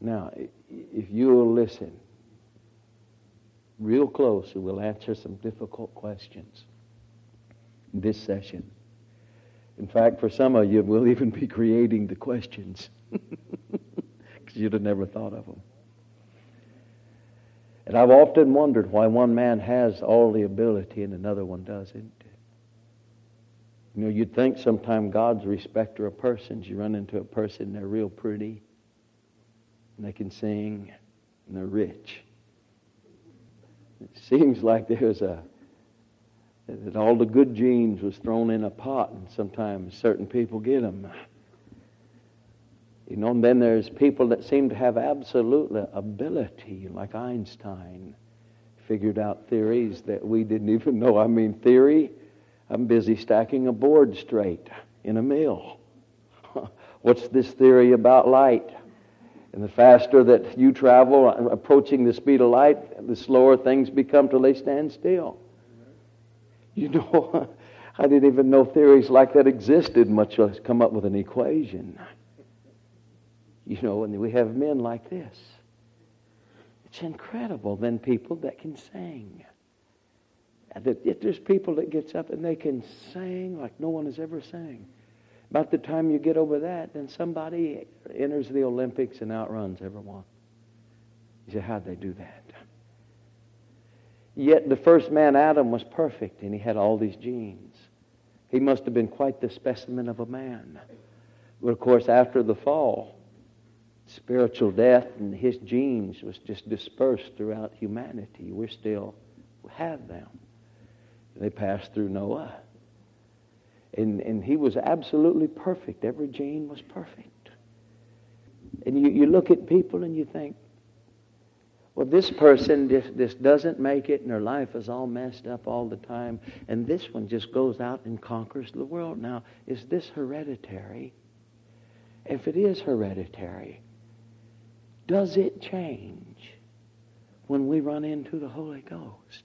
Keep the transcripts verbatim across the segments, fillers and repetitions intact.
Now, if you will listen real close, we will answer some difficult questions in this session. In fact, for some of you, we'll even be creating the questions because you'd have never thought of them. And I've often wondered why one man has all the ability and another one doesn't. You know, you'd think sometime God's a respecter of persons. You run into a person, they're real pretty, and they can sing, and they're rich. It seems like there's a, that all the good genes was thrown in a pot, and sometimes certain people get them. You know, and then there's people that seem to have absolute ability, like Einstein, figured out theories that we didn't even know. I mean, theory, I'm busy stacking a board straight in a mill. What's this theory about light? And the faster that you travel, approaching the speed of light, the slower things become till they stand still. You know, I didn't even know theories like that existed, much less come up with an equation. You know, and we have men like this. It's incredible. Then people that can sing. If there's people that gets up and they can sing like no one has ever sang. About the time you get over that, then somebody enters the Olympics and outruns everyone. You say, how'd they do that? Yet the first man, Adam, was perfect, and he had all these genes. He must have been quite the specimen of a man. But of course, after the fall, spiritual death and his genes was just dispersed throughout humanity. We still have them. They passed through Noah. And, and he was absolutely perfect. Every gene was perfect. And you, you look at people and you think, well, this person just, just doesn't make it and their life is all messed up all the time. And this one just goes out and conquers the world. Now, is this hereditary? If it is hereditary, does it change when we run into the Holy Ghost?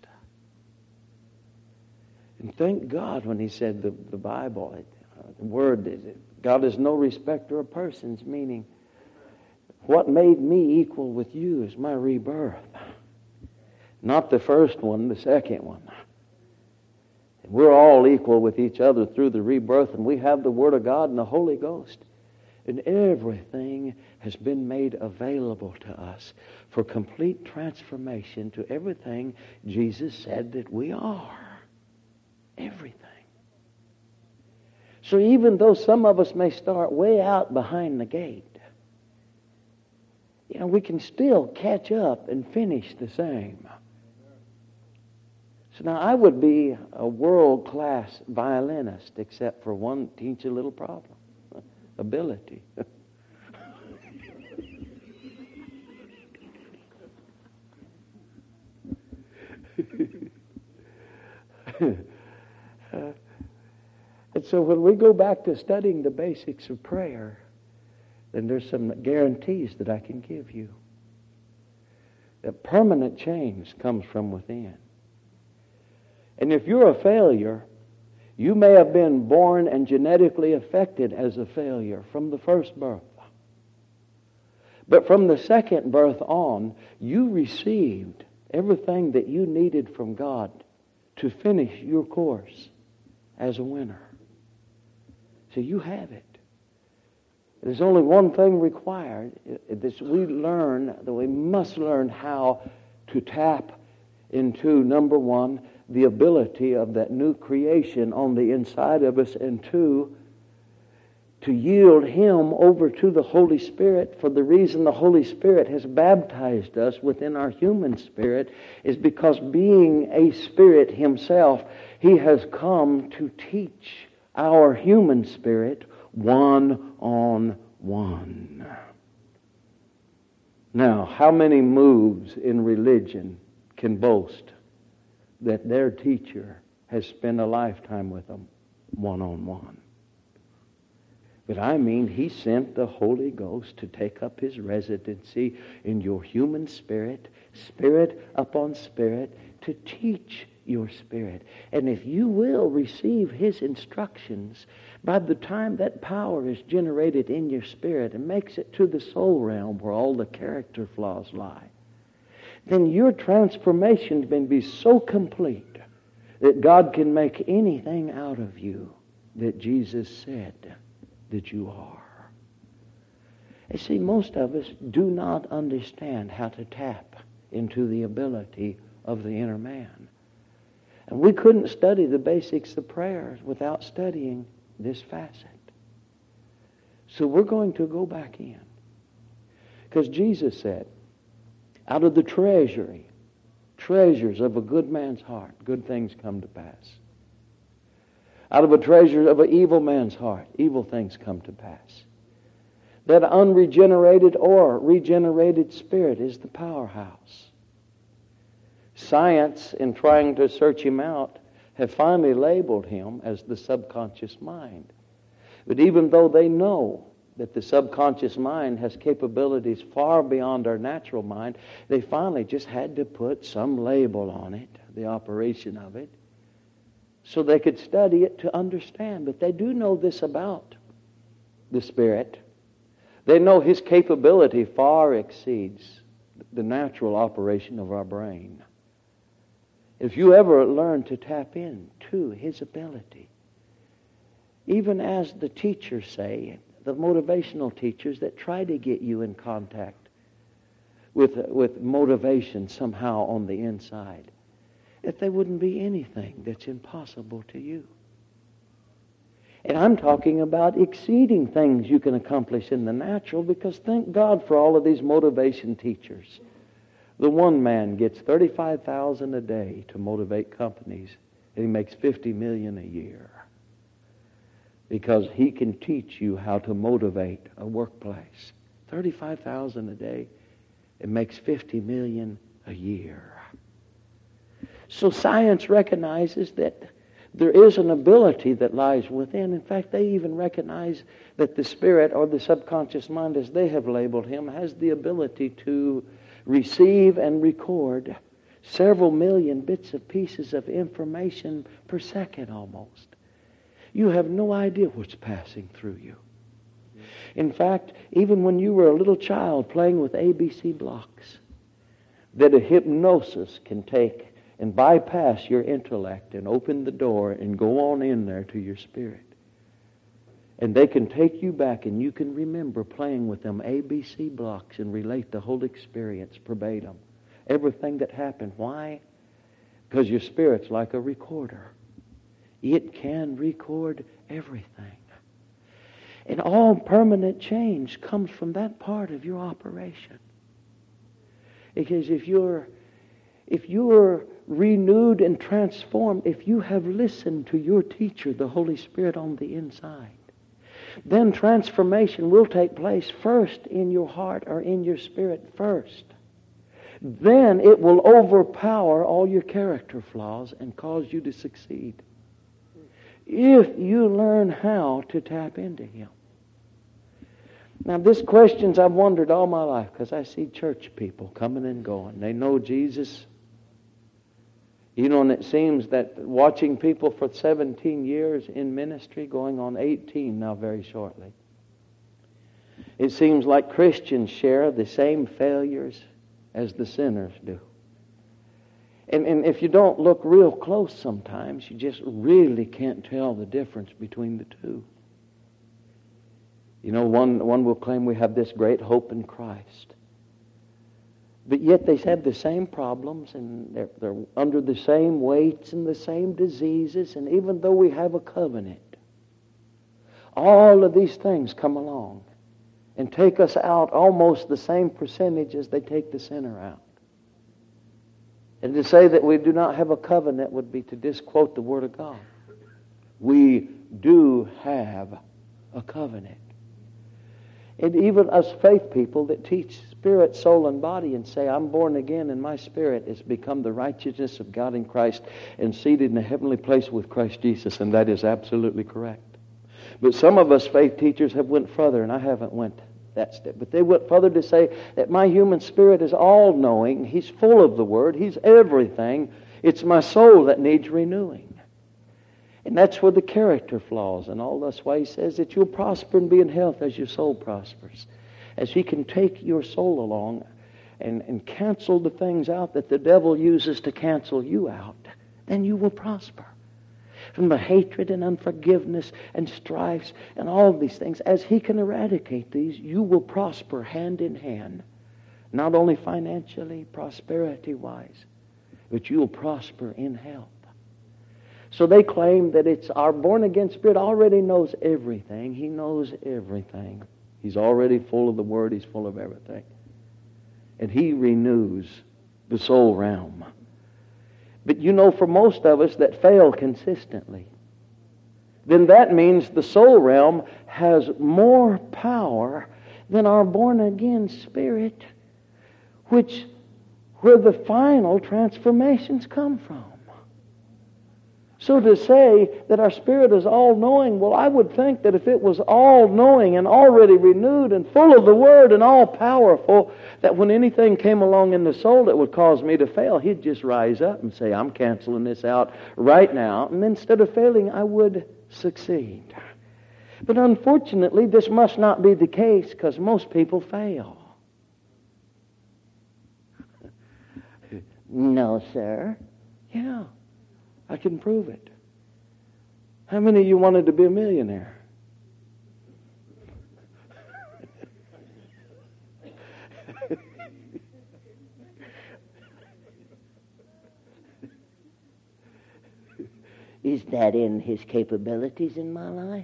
And thank God when he said the, the Bible, it, uh, the word, it, God is no respecter of persons, meaning what made me equal with you is my rebirth. Not the first one, the second one. And we're all equal with each other through the rebirth, and we have the Word of God and the Holy Ghost. And everything has been made available to us for complete transformation to everything Jesus said that we are. Everything. So even though some of us may start way out behind the gate, you know, we can still catch up and finish the same. So now I would be a world-class violinist except for one teensy little problem. Ability. Uh, and so when we go back to studying the basics of prayer, then there's some guarantees that I can give you. That permanent change comes from within. And if you're a failure, you may have been born and genetically affected as a failure from the first birth. But from the second birth on, you received everything that you needed from God to finish your course as a winner. So you have it. There's only one thing required. That we learn, that we must learn how to tap into, number one, the ability of that new creation on the inside of us, and two, to yield Him over to the Holy Spirit. For the reason the Holy Spirit has baptized us within our human spirit is because, being a spirit Himself, He has come to teach our human spirit one on one. Now, how many moves in religion can boast that their teacher has spent a lifetime with them one on one? But I mean, He sent the Holy Ghost to take up His residency in your human spirit, spirit upon spirit, to teach your spirit. And if you will receive His instructions, By the time that power is generated in your spirit and makes it to the soul realm where all the character flaws lie, then your transformation can be so complete that God can make anything out of you that Jesus said that you are. You see, most of us do not understand how to tap into the ability of the inner man. And we couldn't study the basics of prayer without studying this facet. So we're going to go back in. Because Jesus said, out of the treasury, treasures of a good man's heart, good things come to pass. Out of a treasure of an evil man's heart, evil things come to pass. That unregenerated or regenerated spirit is the powerhouse. Science, in trying to search him out, have finally labeled him as the subconscious mind. But even though they know that the subconscious mind has capabilities far beyond our natural mind, they finally just had to put some label on it, the operation of it, so they could study it to understand. But they do know this about the spirit. They know his capability far exceeds the natural operation of our brain. If you ever learn to tap into his ability, even as the teachers say, the motivational teachers that try to get you in contact with, with motivation somehow on the inside, if there wouldn't be anything that's impossible to you. And I'm talking about exceeding things you can accomplish in the natural, because thank God for all of these motivation teachers. The one man gets thirty-five thousand dollars a day to motivate companies, and he makes fifty million dollars a year. Because he can teach you how to motivate a workplace. thirty-five thousand dollars a day, it makes fifty million dollars a year. So science recognizes that there is an ability that lies within. In fact, they even recognize that the spirit, or the subconscious mind as they have labeled him, has the ability to receive and record several million bits of pieces of information per second almost. You have no idea what's passing through you. In fact, even when you were a little child playing with A B C blocks, that a hypnosis can take and bypass your intellect and open the door and go on in there to your spirit. And they can take you back, and you can remember playing with them A B C blocks and relate the whole experience verbatim. Everything that happened. Why? Because your spirit's like a recorder. It can record everything. And all permanent change comes from that part of your operation. Because if you're if you're renewed and transformed, if you have listened to your teacher, the Holy Spirit on the inside, then transformation will take place first in your heart, or in your spirit first. Then it will overpower all your character flaws and cause you to succeed. If you learn how to tap into him. Now, this questions I've wondered all my life, because I see church people coming and going. They know Jesus. You know, and it seems that watching people for seventeen years in ministry, going on eighteen now very shortly, it seems like Christians share the same failures as the sinners do. And, and if you don't look real close sometimes, you just really can't tell the difference between the two. You know, one, one will claim we have this great hope in Christ. But yet they have the same problems, and they're, they're under the same weights and the same diseases, and even though we have a covenant, all of these things come along and take us out almost the same percentage as they take the sinner out. And to say that we do not have a covenant would be to disquote the Word of God. We do have a covenant. And even us faith people that teach spirit, soul, and body and say, I'm born again and my spirit has become the righteousness of God in Christ and seated in a heavenly place with Christ Jesus, and that is absolutely correct. But some of us faith teachers have went further, and I haven't went that step. But they went further to say that my human spirit is all-knowing. He's full of the Word. He's everything. It's my soul that needs renewing. And that's where the character flaws. And all that's why he says that you'll prosper and be in health as your soul prospers. As he can take your soul along and, and cancel the things out that the devil uses to cancel you out, then you will prosper. From the hatred and unforgiveness and strifes and all these things, as he can eradicate these, you will prosper hand in hand. Not only financially, prosperity-wise, but you'll prosper in health. So they claim that it's our born-again spirit already knows everything. He knows everything. He's already full of the Word. He's full of everything. And he renews the soul realm. But you know, for most of us that fail consistently, then that means the soul realm has more power than our born-again spirit, which where the final transformations come from. So to say that our spirit is all-knowing, well, I would think that if it was all-knowing and already renewed and full of the Word and all-powerful, that when anything came along in the soul that would cause me to fail, he'd just rise up and say, I'm canceling this out right now. And instead of failing, I would succeed. But unfortunately, this must not be the case because most people fail. No, sir. Yeah. I can prove it. How many of you wanted to be a millionaire? Is that in his capabilities in my life?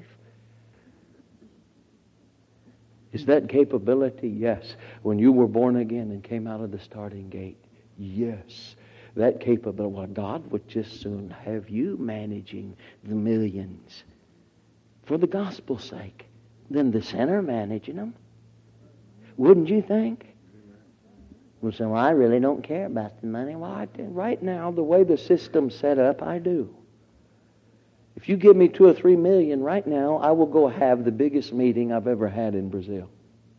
Is that capability? Yes. When you were born again and came out of the starting gate, yes. That capability, well, God would just soon have you managing the millions for the gospel's sake than the sinner managing them. Wouldn't you think? Well, so I really don't care about the money. Well, I do. Right now, the way the system's set up, I do. If you give me two or three million right now, I will go have the biggest meeting I've ever had in Brazil.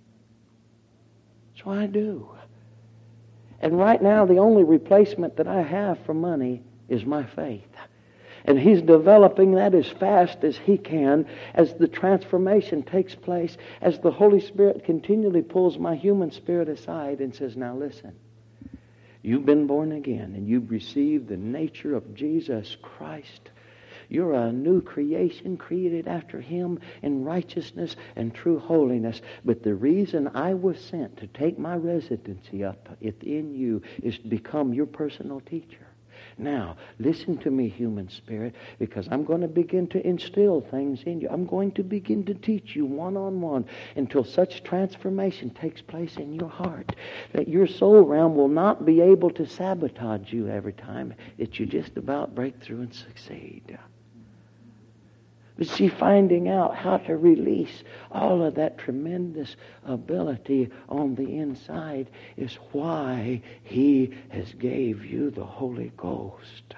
So I do. And right now, the only replacement that I have for money is my faith. And he's developing that as fast as he can as the transformation takes place, as the Holy Spirit continually pulls my human spirit aside and says, now listen, you've been born again and you've received the nature of Jesus Christ. You're a new creation created after him in righteousness and true holiness. But the reason I was sent to take my residency up within you is to become your personal teacher. Now, listen to me, human spirit, because I'm going to begin to instill things in you. I'm going to begin to teach you one-on-one until such transformation takes place in your heart that your soul realm will not be able to sabotage you every time that you just about break through and succeed. But see, finding out how to release all of that tremendous ability on the inside is why he has gave you the Holy Ghost.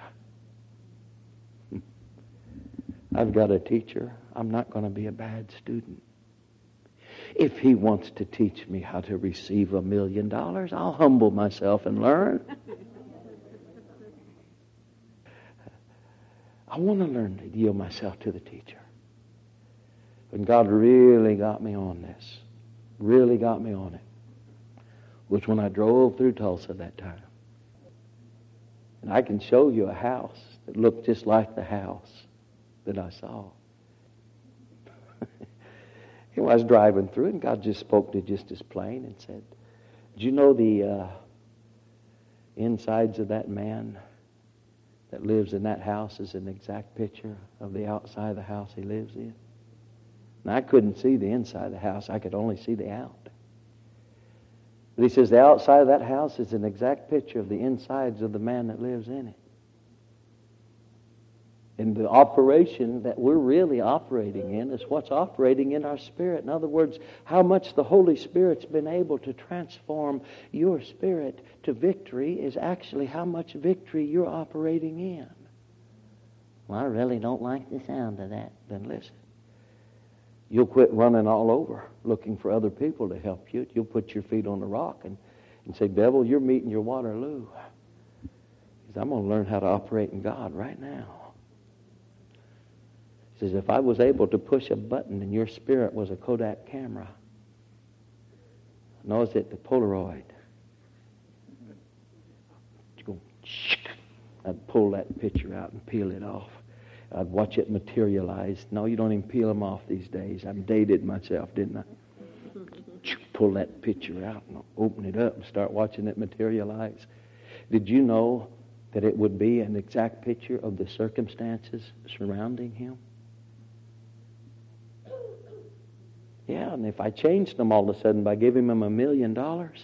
I've got a teacher. I'm not going to be a bad student. If he wants to teach me how to receive a million dollars, I'll humble myself and learn. I want to learn to yield myself to the teacher. And God really got me on this, really got me on it, was when I drove through Tulsa that time. And I can show you a house that looked just like the house that I saw. I was driving through it, and God just spoke to just as plain and said, do you know the uh, insides of that man that lives in that house is an exact picture of the outside of the house he lives in? Now, I couldn't see the inside of the house. I could only see the out. But he says the outside of that house is an exact picture of the insides of the man that lives in it. And the operation that we're really operating in is what's operating in our spirit. In other words, how much the Holy Spirit's been able to transform your spirit to victory is actually how much victory you're operating in. Well, I really don't like the sound of that. Then listen. You'll quit running all over looking for other people to help you. You'll put your feet on the rock and, and say, devil, you're meeting your Waterloo. He says, I'm going to learn how to operate in God right now. It's as if I was able to push a button and your spirit was a Kodak camera. Nor is it the Polaroid. You go, I'd pull that picture out and peel it off. I'd watch it materialize. No, you don't even peel them off these days. I'm dated myself, didn't I? Pull that picture out and open it up and start watching it materialize. Did you know that it would be an exact picture of the circumstances surrounding him? Yeah, and if I changed them all of a sudden by giving him a million dollars,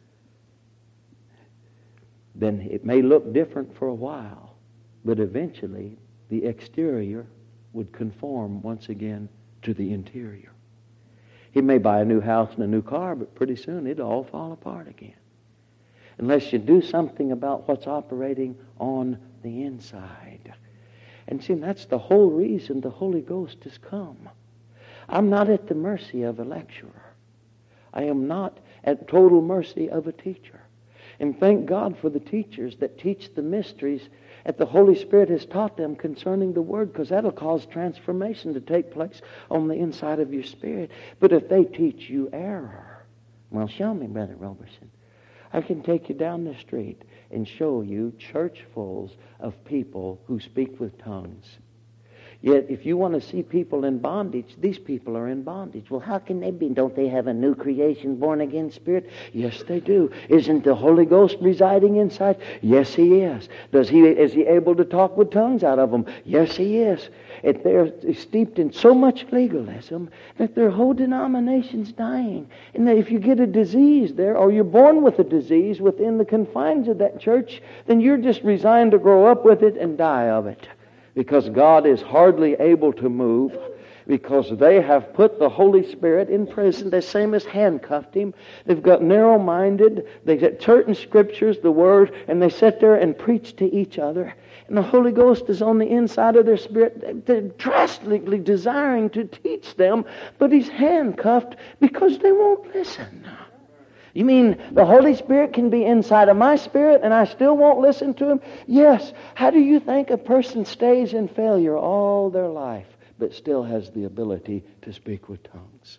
then it may look different for a while, but eventually the exterior would conform once again to the interior. He may buy a new house and a new car, but pretty soon it'll all fall apart again. Unless you do something about what's operating on the inside. And see, that's the whole reason the Holy Ghost has come. I'm not at the mercy of a lecturer. I am not at total mercy of a teacher. And thank God for the teachers that teach the mysteries that the Holy Spirit has taught them concerning the Word, because that'll cause transformation to take place on the inside of your spirit. But if they teach you error, well, show me, Brother Roberson. I can take you down the street and show you churchfuls of people who speak with tongues. Yet, if you want to see people in bondage, these people are in bondage. Well, how can they be? Don't they have a new creation, born-again spirit? Yes, they do. Isn't the Holy Ghost residing inside? Yes, He is. Does He? Is He able to talk with tongues out of them? Yes, He is. If they're steeped in so much legalism that their whole denomination's dying. And that if you get a disease there, or you're born with a disease within the confines of that church, then you're just resigned to grow up with it and die of it. Because God is hardly able to move, because they have put the Holy Spirit in prison, the same as handcuffed Him. They've got narrow-minded. They get certain scriptures, the Word, and they sit there and preach to each other. And the Holy Ghost is on the inside of their spirit. They're drastically desiring to teach them, but He's handcuffed because they won't listen. You mean the Holy Spirit can be inside of my spirit and I still won't listen to Him? Yes. How do you think a person stays in failure all their life but still has the ability to speak with tongues?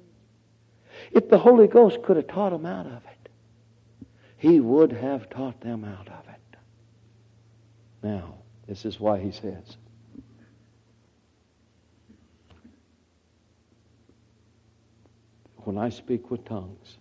If the Holy Ghost could have taught them out of it, He would have taught them out of it. Now, this is why He says, when I speak with tongues,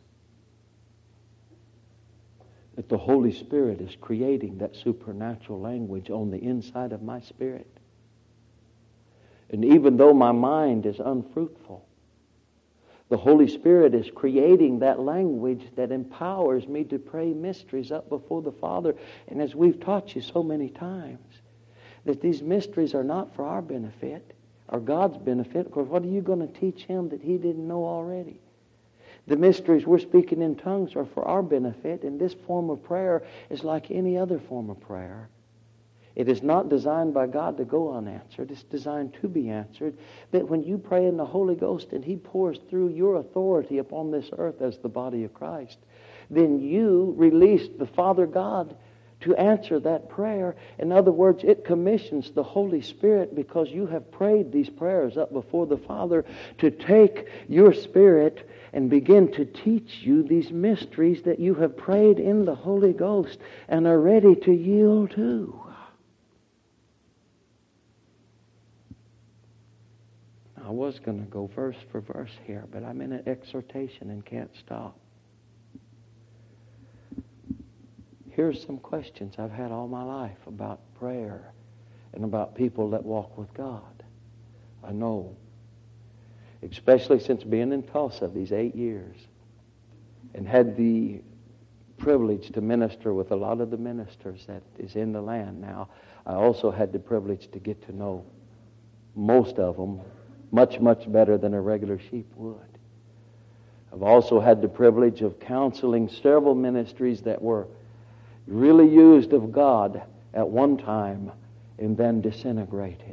that the Holy Spirit is creating that supernatural language on the inside of my spirit. And even though my mind is unfruitful, the Holy Spirit is creating that language that empowers me to pray mysteries up before the Father. And as we've taught you so many times, that these mysteries are not for our benefit or God's benefit, because what are you going to teach Him that He didn't know already? The mysteries we're speaking in tongues are for our benefit, and this form of prayer is like any other form of prayer. It is not designed by God to go unanswered. It's designed to be answered. That when you pray in the Holy Ghost and He pours through your authority upon this earth as the body of Christ, then you release the Father God to answer that prayer. In other words, it commissions the Holy Spirit, because you have prayed these prayers up before the Father, to take your spirit and begin to teach you these mysteries that you have prayed in the Holy Ghost and are ready to yield to. I was going to go verse for verse here, but I'm in an exhortation and can't stop. Here's some questions I've had all my life about prayer and about people that walk with God. I know, especially since being in Tulsa these eight years and had the privilege to minister with a lot of the ministers that is in the land now. I also had the privilege to get to know most of them much, much better than a regular sheep would. I've also had the privilege of counseling several ministries that were really used of God at one time and then disintegrated.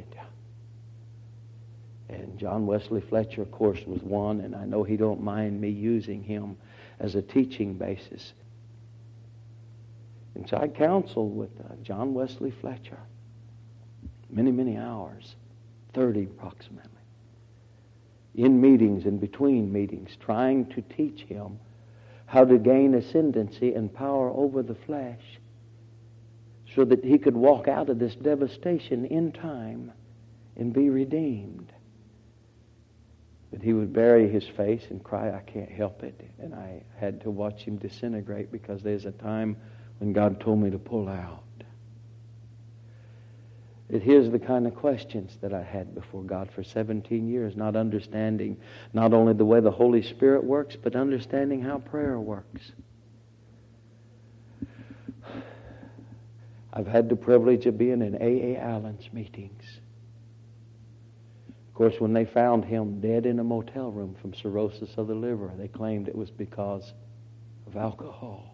And John Wesley Fletcher, of course, was one, and I know he don't mind me using him as a teaching basis. And so I counseled with uh, John Wesley Fletcher many, many hours, thirty approximately, in meetings and between meetings, trying to teach him how to gain ascendancy and power over the flesh so that he could walk out of this devastation in time and be redeemed. But he would bury his face and cry, I can't help it. And I had to watch him disintegrate because there's a time when God told me to pull out. But here's the kind of questions that I had before God for seventeen years, not understanding not only the way the Holy Spirit works, but understanding how prayer works. I've had the privilege of being in A A Allen's meetings. Of course, when they found him dead in a motel room from cirrhosis of the liver, they claimed it was because of alcohol.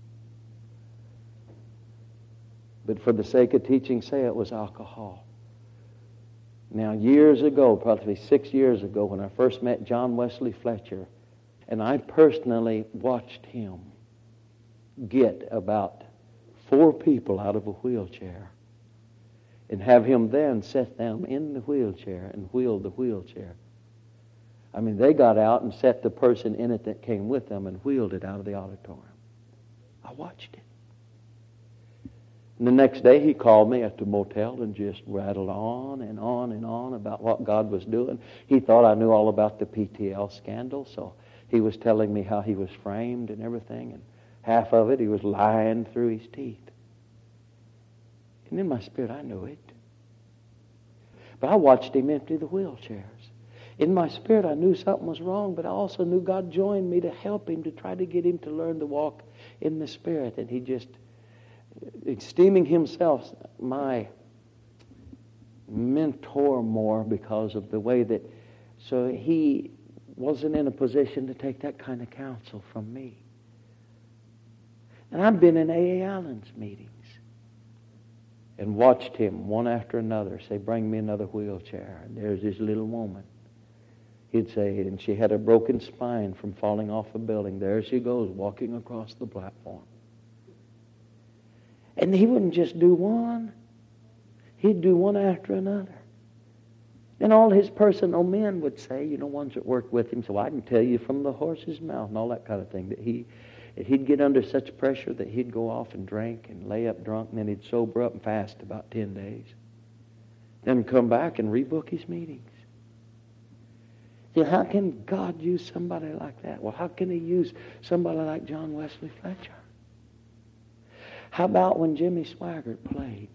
But for the sake of teaching, say it was alcohol. Now, years ago, probably six years ago, when I first met John Wesley Fletcher, and I personally watched him get about four people out of a wheelchair and have him then set them in the wheelchair and wheel the wheelchair. I mean, they got out and set the person in it that came with them and wheeled it out of the auditorium. I watched it. And the next day he called me at the motel and just rattled on and on and on about what God was doing. He thought I knew all about the P T L scandal, so he was telling me how he was framed and everything, and half of it he was lying through his teeth. And in my spirit I knew it. But I watched him empty the wheelchairs. In my spirit I knew something was wrong, but I also knew God joined me to help him, to try to get him to learn to walk in the Spirit. And he just, esteeming himself my mentor more because of the way that, so he wasn't in a position to take that kind of counsel from me. And I've been in A A Allen's meetings and watched him one after another say, bring me another wheelchair. And there's this little woman. He'd say, and she had a broken spine from falling off a building. There she goes, walking across the platform. And he wouldn't just do one. He'd do one after another. And all his personal men would say, you know, ones that worked with him, so I can tell you from the horse's mouth and all that kind of thing, that he, that he'd get under such pressure that he'd go off and drink and lay up drunk, and then he'd sober up and fast about ten days. Then come back and rebook his meetings. See, how can God use somebody like that? Well, how can he use somebody like John Wesley Fletcher? How about when Jimmy Swaggart played?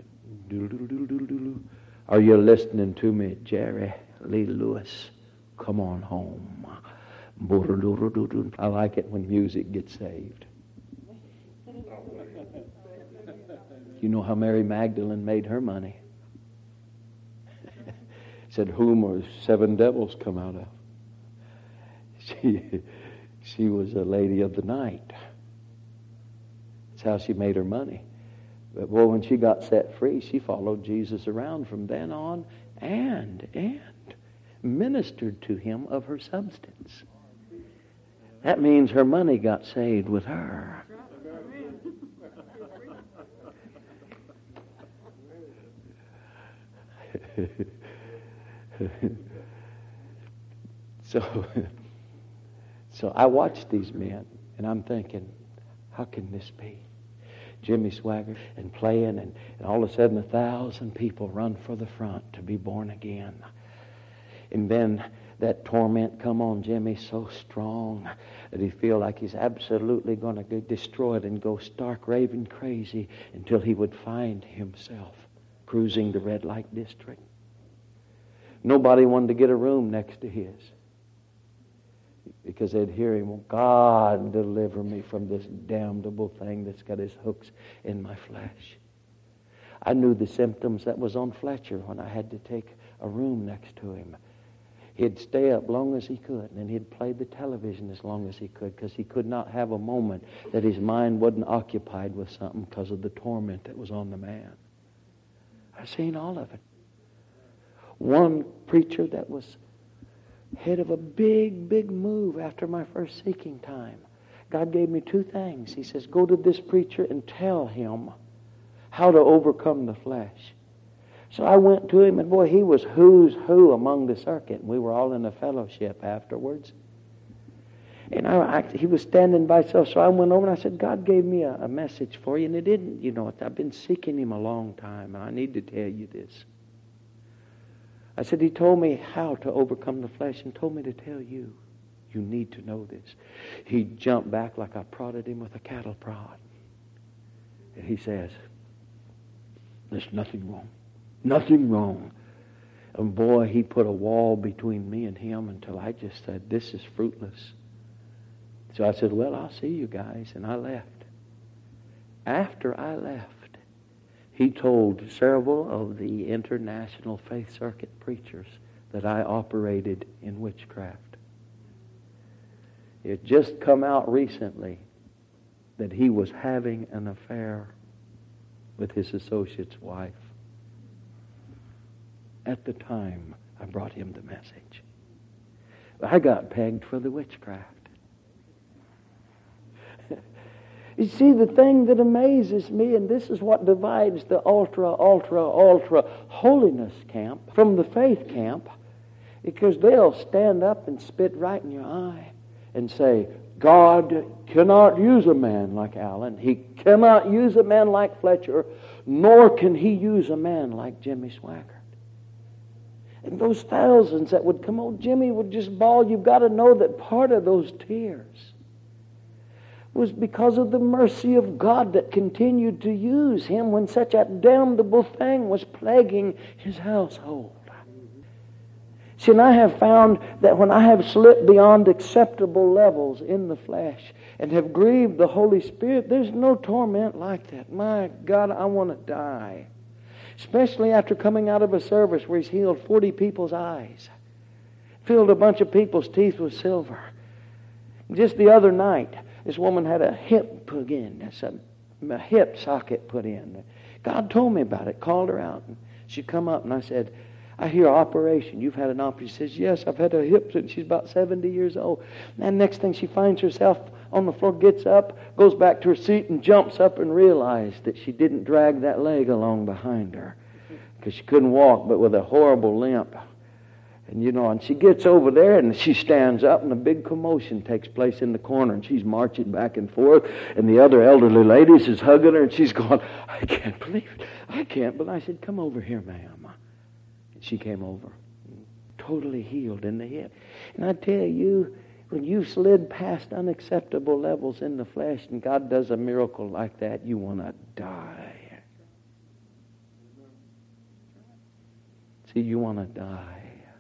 Are you listening to me, Jerry Lee Lewis? Come on home. I like it when music gets saved. You know how Mary Magdalene made her money? Said, whom are seven devils come out of? She, she was a lady of the night. That's how she made her money. But boy, when she got set free, she followed Jesus around from then on and, and ministered to him of her substance. That means her money got saved with her. so, so I watched these men, and I'm thinking, how can this be? Jimmy Swaggart and playing, and, and all of a sudden a thousand people run for the front to be born again. And then that torment come on Jimmy so strong that he feel like he's absolutely going to get destroyed and go stark raving crazy until he would find himself cruising the red light district. Nobody wanted to get a room next to his because they'd hear him, oh, God, deliver me from this damnable thing that's got his hooks in my flesh. I knew the symptoms that was on Fletcher when I had to take a room next to him. He'd stay up long as he could, and then he'd play the television as long as he could, because he could not have a moment that his mind wasn't occupied with something because of the torment that was on the man. I've seen all of it. One preacher that was head of a big, big move after my first seeking time. God gave me two things. He says, go to this preacher and tell him how to overcome the flesh. So I went to him, and boy, he was who's who among the circuit. We were all in a fellowship afterwards. And I, I, he was standing by himself, so I went over and I said, God gave me a, a message for you, and it didn't, you know, I've been seeking him a long time, and I need to tell you this. I said, he told me how to overcome the flesh and told me to tell you, you need to know this. He jumped back like I prodded him with a cattle prod. And he says, there's nothing wrong. Nothing wrong. And boy, he put a wall between me and him until I just said, this is fruitless. So I said, well, I'll see you guys. And I left. After I left, he told several of the international faith circuit preachers that I operated in witchcraft. It just come out recently that he was having an affair with his associate's wife. At the time, I brought him the message. I got pegged for the witchcraft. You see, the thing that amazes me, and this is what divides the ultra, ultra, ultra holiness camp from the faith camp, because they'll stand up and spit right in your eye and say, God cannot use a man like Allen. He cannot use a man like Fletcher, nor can he use a man like Jimmy Swaggart. And those thousands that would come, oh, Jimmy would just bawl. You've got to know that part of those tears was because of the mercy of God that continued to use him when such a damnable thing was plaguing his household. See, and I have found that when I have slipped beyond acceptable levels in the flesh and have grieved the Holy Spirit, there's no torment like that. My God, I want to die. Especially after coming out of a service where he's healed forty people's eyes, filled a bunch of people's teeth with silver. Just the other night, this woman had a hip put in, a hip socket put in. God told me about it, called her out. And she come up and I said, I hear operation. You've had an operation. She says, yes, I've had a hip since she's about seventy years old. And next thing she finds herself on the floor, gets up, goes back to her seat and jumps up and realized that she didn't drag that leg along behind her because she couldn't walk but with a horrible limp. And you know, and she gets over there and she stands up and a big commotion takes place in the corner and she's marching back and forth and the other elderly ladies is hugging her and she's going, I can't believe it. I can't. But I said, come over here, ma'am. And she came over, totally healed in the hip. And I tell you, when you slid past unacceptable levels in the flesh and God does a miracle like that, you want to die. See, you want to die.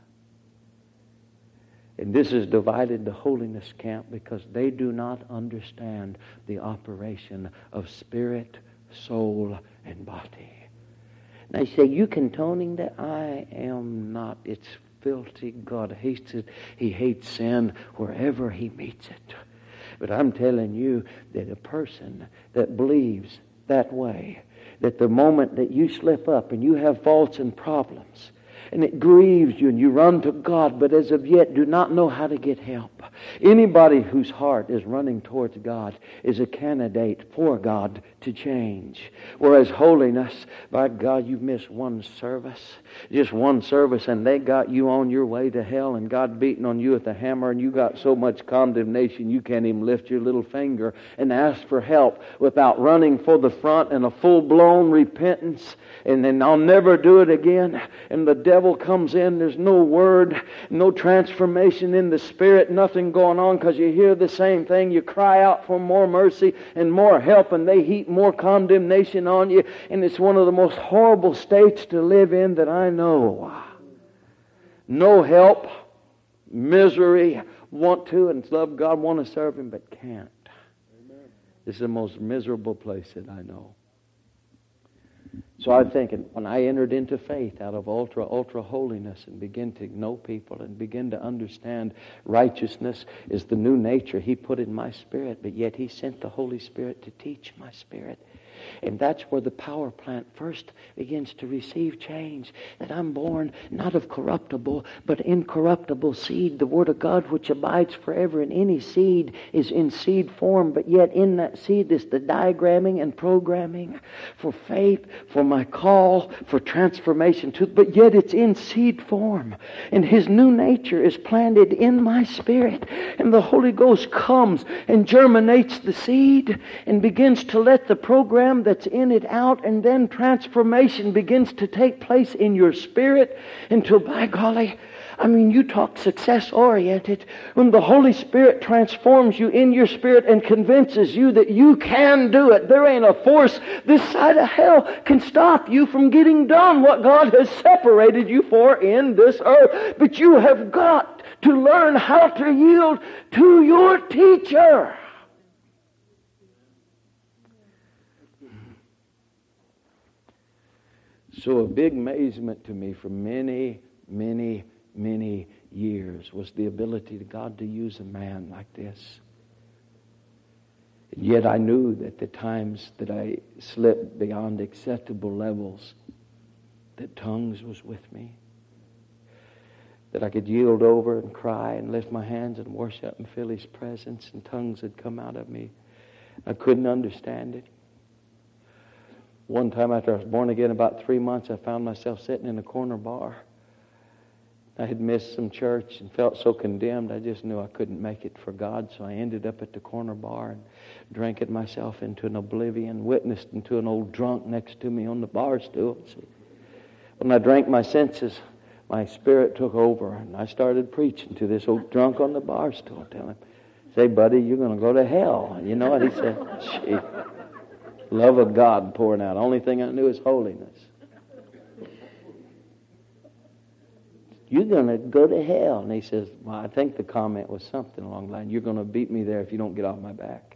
And this has divided the holiness camp because they do not understand the operation of spirit, soul, and body. And they say, you condoning that? I am not. It's filthy. God hates it. He hates sin wherever he meets it. But I'm telling you that a person that believes that way, that the moment that you slip up and you have faults and problems, and it grieves you and you run to God, but as of yet do not know how to get help. Anybody whose heart is running towards God is a candidate for God to change. Whereas holiness, by God, you've missed one service, just one service, and they got you on your way to hell and God beating on you with a hammer and you got so much condemnation you can't even lift your little finger and ask for help without running for the front and a full-blown repentance. And then I'll never do it again. And the devil comes in. There's no word, no transformation in the spirit, nothing going on because you hear the same thing. You cry out for more mercy and more help and they heap more condemnation on you. And it's one of the most horrible states to live in that I know. No help, misery, want to and love God, want to serve Him, but can't. Amen. This is the most miserable place that I know. So I'm thinking, when I entered into faith out of ultra, ultra holiness and begin to know people and begin to understand righteousness is the new nature He put in my spirit, but yet He sent the Holy Spirit to teach my spirit. And that's where the power plant first begins to receive change. That I'm born not of corruptible, but incorruptible seed. The Word of God which abides forever. And any seed is in seed form, but yet in that seed is the diagramming and programming for faith, for my call, for transformation too. But yet it's in seed form. And His new nature is planted in my spirit. And the Holy Ghost comes and germinates the seed and begins to let the program that's in it out, and then transformation begins to take place in your spirit until, by golly, I mean, you talk success-oriented. When the Holy Spirit transforms you in your spirit and convinces you that you can do it, there ain't a force this side of hell can stop you from getting done what God has separated you for in this earth. But you have got to learn how to yield to your teacher. So a big amazement to me for many, many, many years was the ability of God to use a man like this. And yet I knew that the times that I slipped beyond acceptable levels, that tongues was with me. That I could yield over and cry and lift my hands and worship and feel His presence, and tongues had come out of me. I couldn't understand it. One time after I was born again, about three months, I found myself sitting in a corner bar. I had missed some church and felt so condemned, I just knew I couldn't make it for God. So I ended up at the corner bar and drank it myself into an oblivion, witnessed into an old drunk next to me on the bar stool. So when I drank my senses, my spirit took over, and I started preaching to this old drunk on the bar stool, telling him, "Say, buddy, you're going to go to hell." And you know what he said? Gee. Love of God pouring out. Only thing I knew is holiness. You're going to go to hell. And he says, well, I think the comment was something along the line, you're going to beat me there if you don't get off my back.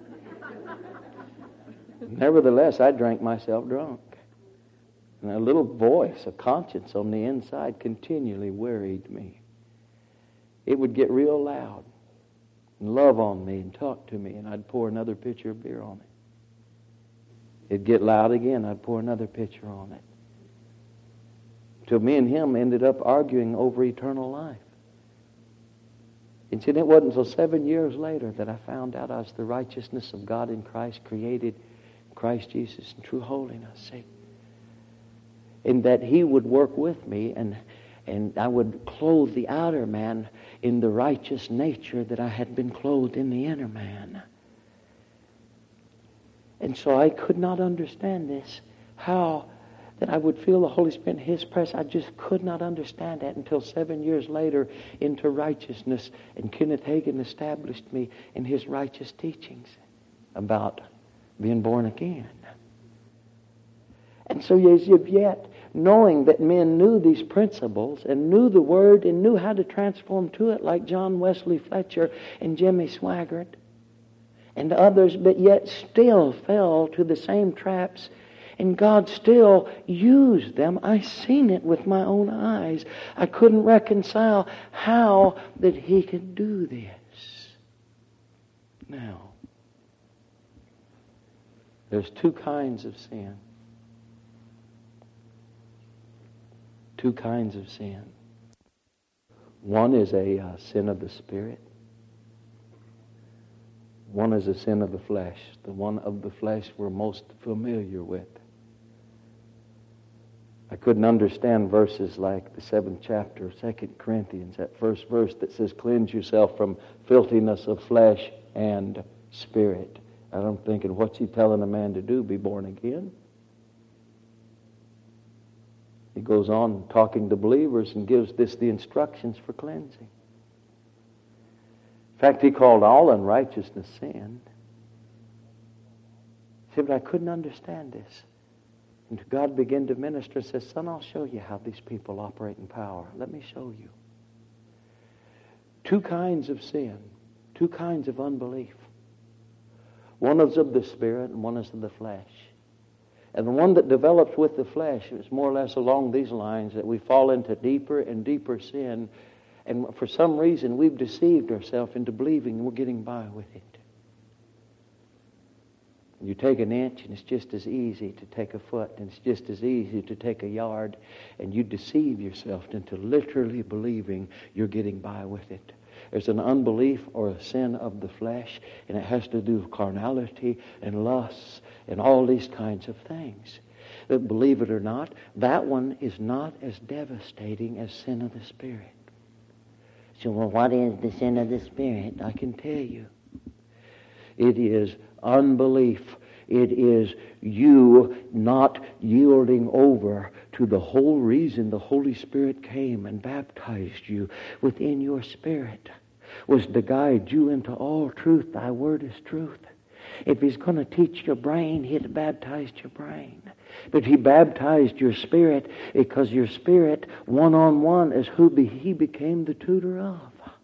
Nevertheless, I drank myself drunk. And a little voice, a conscience on the inside continually worried me. It would get real loud and love on me and talk to me, and I'd pour another pitcher of beer on it. It'd get loud again. I'd pour another pitcher on it. Till me and him ended up arguing over eternal life. And see, it wasn't until seven years later that I found out I was the righteousness of God in Christ, created in Christ Jesus in true holiness. See? And that He would work with me, and and I would clothe the outer man in the righteous nature that I had been clothed in the inner man. And so I could not understand this, how that I would feel the Holy Spirit in His presence. I just could not understand that until seven years later into righteousness. And Kenneth Hagin established me in his righteous teachings about being born again. And so as of yet, knowing that men knew these principles and knew the Word and knew how to transform to it, like John Wesley Fletcher and Jimmy Swaggart and others, but yet still fell to the same traps, and God still used them. I seen it with my own eyes. I couldn't reconcile how that He could do this. Now, there's two kinds of sin. Two kinds of sin. One is a uh, sin of the Spirit. One is a sin of the flesh. The one of the flesh we're most familiar with. I couldn't understand verses like the seventh chapter of Second Corinthians, that first verse that says, cleanse yourself from filthiness of flesh and spirit. And I'm thinking, what's he telling a man to do? Be born again? He goes on talking to believers and gives this the instructions for cleansing. In fact, he called all unrighteousness sin. See, but I couldn't understand this. And God began to minister and says, son, I'll show you how these people operate in power. Let me show you. Two kinds of sin. Two kinds of unbelief. One is of the Spirit and one is of the flesh. And the one that develops with the flesh is more or less along these lines, that we fall into deeper and deeper sin. And for some reason, we've deceived ourselves into believing we're getting by with it. You take an inch and it's just as easy to take a foot, and it's just as easy to take a yard, and you deceive yourself into literally believing you're getting by with it. There's an unbelief or a sin of the flesh, and it has to do with carnality and lusts and all these kinds of things. But believe it or not, that one is not as devastating as sin of the Spirit. So, well, what is the sin of the Spirit? I can tell you. It is unbelief. It is you not yielding over to the whole reason the Holy Spirit came and baptized you within your spirit, was to guide you into all truth. Thy word is truth. If He's going to teach your brain, He'd baptized your brain. But He baptized your spirit because your spirit, one-on-one, is who be, He became the tutor of.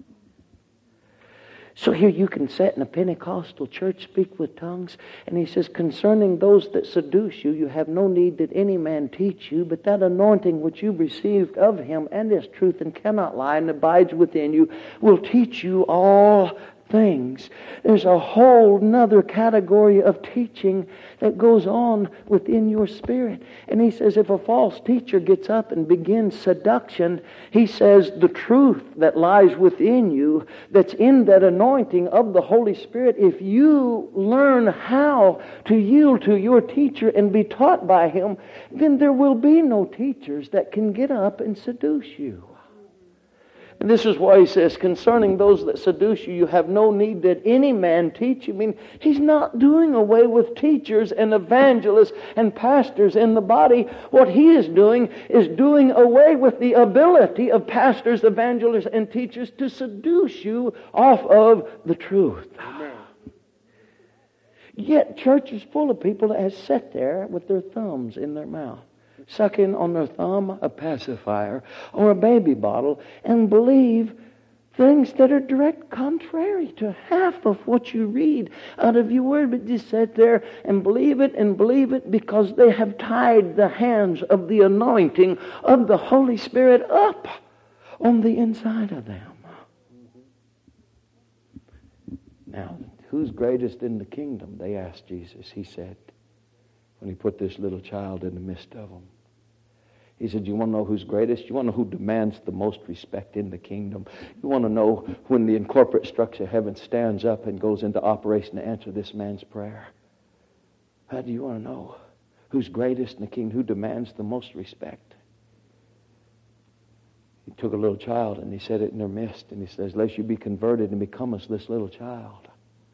So here you can sit in a Pentecostal church, speak with tongues, and He says, concerning those that seduce you, you have no need that any man teach you, but that anointing which you received of Him and His truth and cannot lie and abides within you will teach you all things. There's a whole nother category of teaching that goes on within your spirit. And He says if a false teacher gets up and begins seduction, He says the truth that lies within you, that's in that anointing of the Holy Spirit, if you learn how to yield to your teacher and be taught by him, then there will be no teachers that can get up and seduce you. And this is why He says, concerning those that seduce you, you have no need that any man teach you. I mean, He's not doing away with teachers and evangelists and pastors in the body. What He is doing is doing away with the ability of pastors, evangelists, and teachers to seduce you off of the truth. Amen. Yet church is full of people that have sat there with their thumbs in their mouth, sucking on their thumb a pacifier or a baby bottle, and believe things that are direct contrary to half of what you read out of your word, but just sit there and believe it and believe it because they have tied the hands of the anointing of the Holy Spirit up on the inside of them. Now, who's greatest in the kingdom? They asked Jesus. He said, when He put this little child in the midst of them, He said, you want to know who's greatest? You want to know who demands the most respect in the kingdom? You want to know when the incorporate structure of heaven stands up and goes into operation to answer this man's prayer? How do you want to know who's greatest in the kingdom? Who demands the most respect? He took a little child and He set it in their midst, and He says, lest you be converted and become as this little child.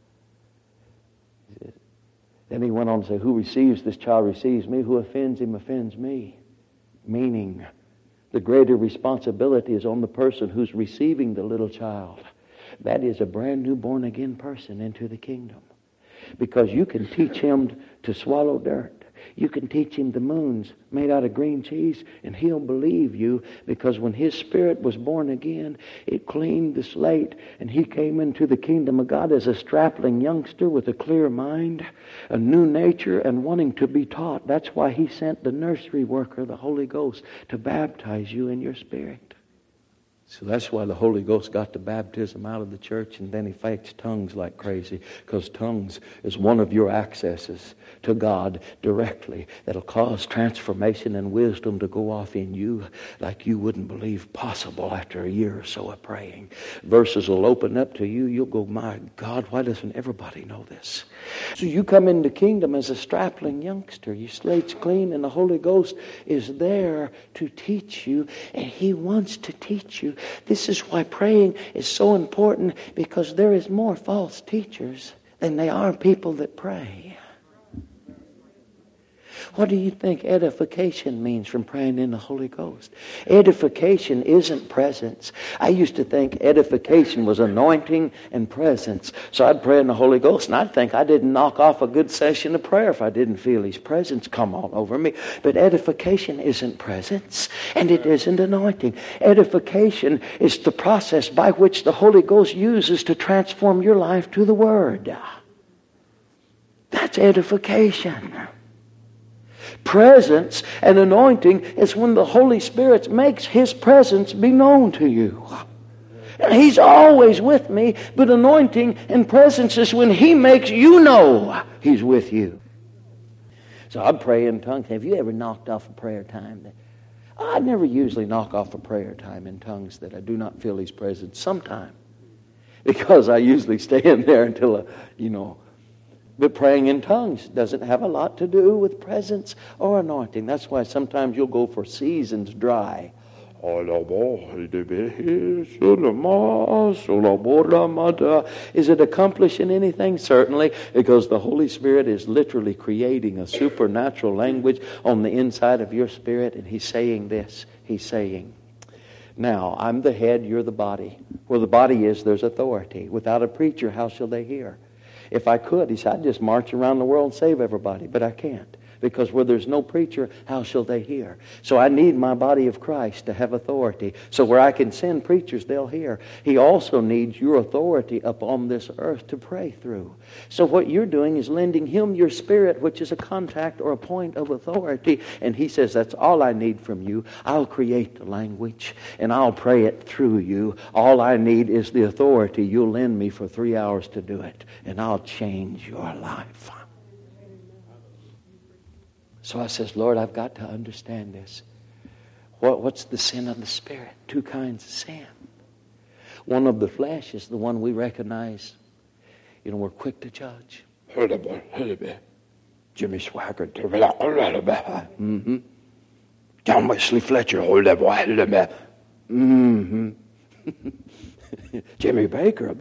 He said, then He went on to say, who receives this child receives me. Who offends him offends me. Meaning, the greater responsibility is on the person who's receiving the little child. That is a brand new born again person into the kingdom. Because you can teach him to swallow dirt. You can teach him the moon's made out of green cheese, and he'll believe you, because when his spirit was born again, it cleaned the slate, and he came into the kingdom of God as a strapling youngster with a clear mind, a new nature, and wanting to be taught. That's why He sent the nursery worker, the Holy Ghost, to baptize you in your spirit. So that's why the Holy Ghost got the baptism out of the church, and then He fakes tongues like crazy, because tongues is one of your accesses to God directly that'll cause transformation and wisdom to go off in you like you wouldn't believe possible after a year or so of praying. Verses will open up to you. You'll go, my God, why doesn't everybody know this? So you come into the kingdom as a strapling youngster. Your slate's clean, and the Holy Ghost is there to teach you, and He wants to teach you. This is why praying is so important, because there is more false teachers than there are people that pray. What do you think edification means from praying in the Holy Ghost? Edification isn't presence. I used to think edification was anointing and presence. So I'd pray in the Holy Ghost, and I'd think I didn't knock off a good session of prayer if I didn't feel His presence come all over me. But edification isn't presence, and it isn't anointing. Edification is the process by which the Holy Ghost uses to transform your life to the Word. That's edification. Presence and anointing is when the Holy Spirit makes His presence be known to you. He's always with me, but anointing and presence is when He makes you know He's with you. So I pray in tongues. Have you ever knocked off a prayer time? I never usually knock off a prayer time in tongues that I do not feel His presence sometime. Because I usually stay in there until, uh, you know. But praying in tongues doesn't have a lot to do with presence or anointing. That's why sometimes you'll go for seasons dry. Is it accomplishing anything? Certainly, because the Holy Spirit is literally creating a supernatural language on the inside of your spirit, and He's saying this. He's saying, now, I'm the head, you're the body. Where the body is, there's authority. Without a preacher, how shall they hear? If I could, he said, I'd just march around the world and save everybody, but I can't. Because where there's no preacher, how shall they hear? So I need my body of Christ to have authority. So where I can send preachers, they'll hear. He also needs your authority upon this earth to pray through. So what you're doing is lending Him your spirit, which is a contact or a point of authority. And He says, that's all I need from you. I'll create the language and I'll pray it through you. All I need is the authority. You'll lend me for three hours to do it. And I'll change your life. So I says, Lord, I've got to understand this. What, what's the sin of the Spirit? Two kinds of sin. One of the flesh is the one we recognize. You know, we're quick to judge. Jimmy Swaggart. Mm-hmm. John Wesley Fletcher. Mm-hmm. Jimmy Baker.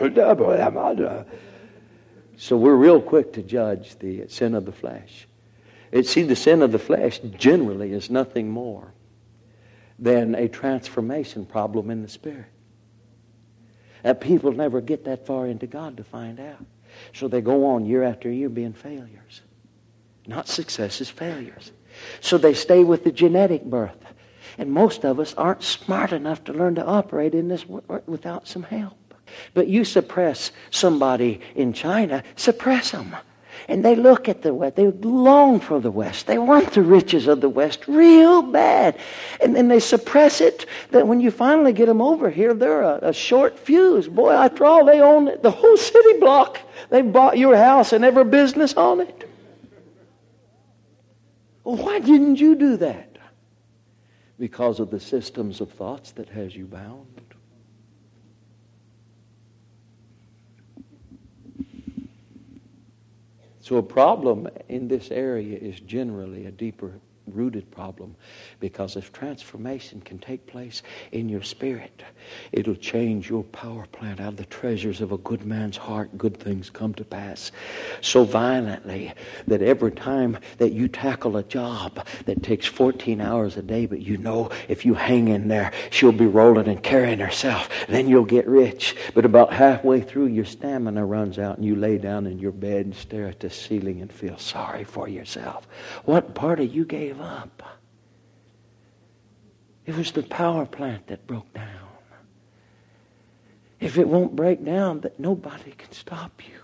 So we're real quick to judge the sin of the flesh. It, see, the sin of the flesh generally is nothing more than a transformation problem in the spirit. And people never get that far into God to find out. So they go on year after year being failures. Not successes, failures. So they stay with the genetic birth. And most of us aren't smart enough to learn to operate in this without some help. But you suppress somebody in China, suppress them. And they look at the West. They long for the West. They want the riches of the West real bad. And then they suppress it. That when you finally get them over here, they're a, a short fuse. Boy, after all, they own the whole city block. They bought your house and every business on it. Well, why didn't you do that? Because of the systems of thoughts that has you bound. So a problem in this area is generally a deeper rooted problem, because if transformation can take place in your spirit, it'll change your power plant. Out of the treasures of a good man's heart, good things come to pass so violently that every time that you tackle a job that takes fourteen hours a day, but you know if you hang in there, she'll be rolling and carrying herself, then you'll get rich. But about halfway through, your stamina runs out and you lay down in your bed and stare at the ceiling and feel sorry for yourself. What part of you gave up? It was the power plant that broke down. If it won't break down, that nobody can stop you.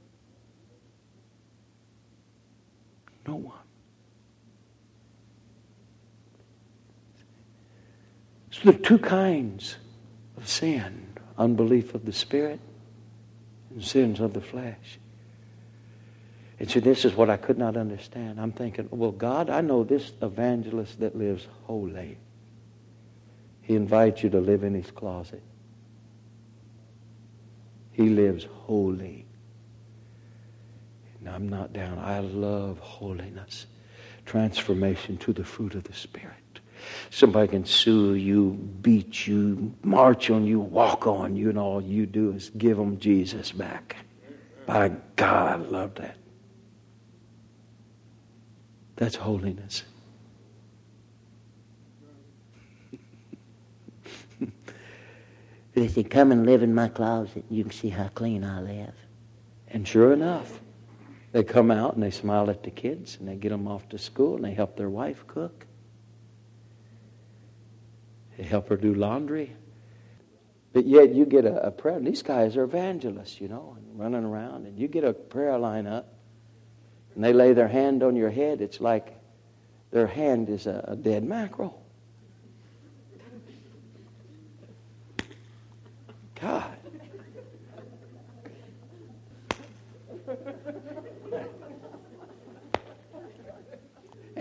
No one. So there are two kinds of sin: unbelief of the spirit and sins of the flesh. And so this is what I could not understand. I'm thinking, well, God, I know this evangelist that lives holy. He invites you to live in his closet. He lives holy. And I'm not down. I love holiness. Transformation to the fruit of the Spirit. Somebody can sue you, beat you, march on you, walk on you, and all you do is give them Jesus back. By God, I love that. That's holiness. They say, come and live in my closet. You can see how clean I live. And sure enough, they come out and they smile at the kids and they get them off to school and they help their wife cook. They help her do laundry. But yet you get a, a prayer. And these guys are evangelists, you know, and running around. And you get a prayer line up and they lay their hand on your head. It's like their hand is a, a dead mackerel.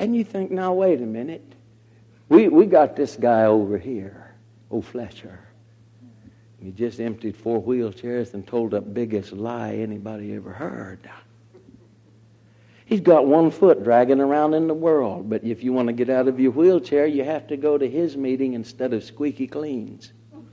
And you think, now wait a minute. We we got this guy over here, old Fletcher. He just emptied four wheelchairs and told the biggest lie anybody ever heard. He's got one foot dragging around in the world, but if you want to get out of your wheelchair, you have to go to his meeting instead of Squeaky Clean's.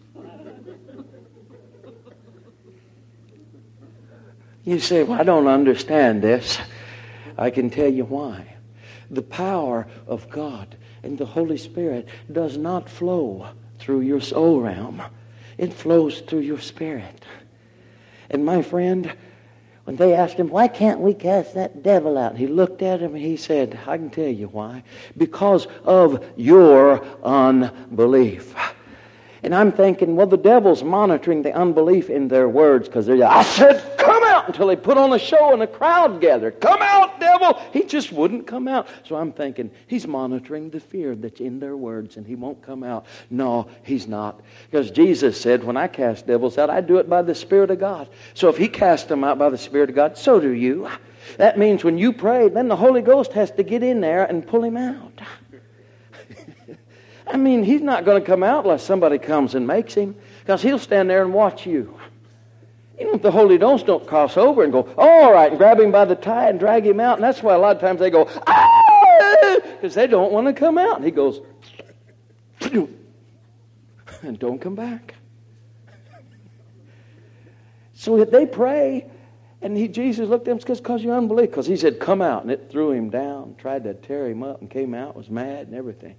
You say, well, I don't understand this. I can tell you why. The power of God and the Holy Spirit does not flow through your soul realm. It flows through your spirit. And my friend, when they asked him, why can't we cast that devil out? He looked at him and he said, I can tell you why. Because of your unbelief. And I'm thinking, well, the devil's monitoring the unbelief in their words because they're, I said, come out, until they put on a show and a crowd gathered. Come out, devil! He just wouldn't come out. So I'm thinking, he's monitoring the fear that's in their words and he won't come out. No, he's not. Because Jesus said, when I cast devils out, I do it by the Spirit of God. So if he cast them out by the Spirit of God, so do you. That means when you pray, then the Holy Ghost has to get in there and pull him out. I mean, he's not going to come out unless somebody comes and makes him, because he'll stand there and watch you. You know, if the Holy Ghost don't cross over and go, oh, all right, and grab him by the tie and drag him out, and that's why a lot of times they go, ah, because they don't want to come out. And he goes, and don't come back. So if they pray, and he, Jesus looked at them, it's because you unbelief, because he said, come out, and it threw him down, tried to tear him up, and came out, was mad and everything.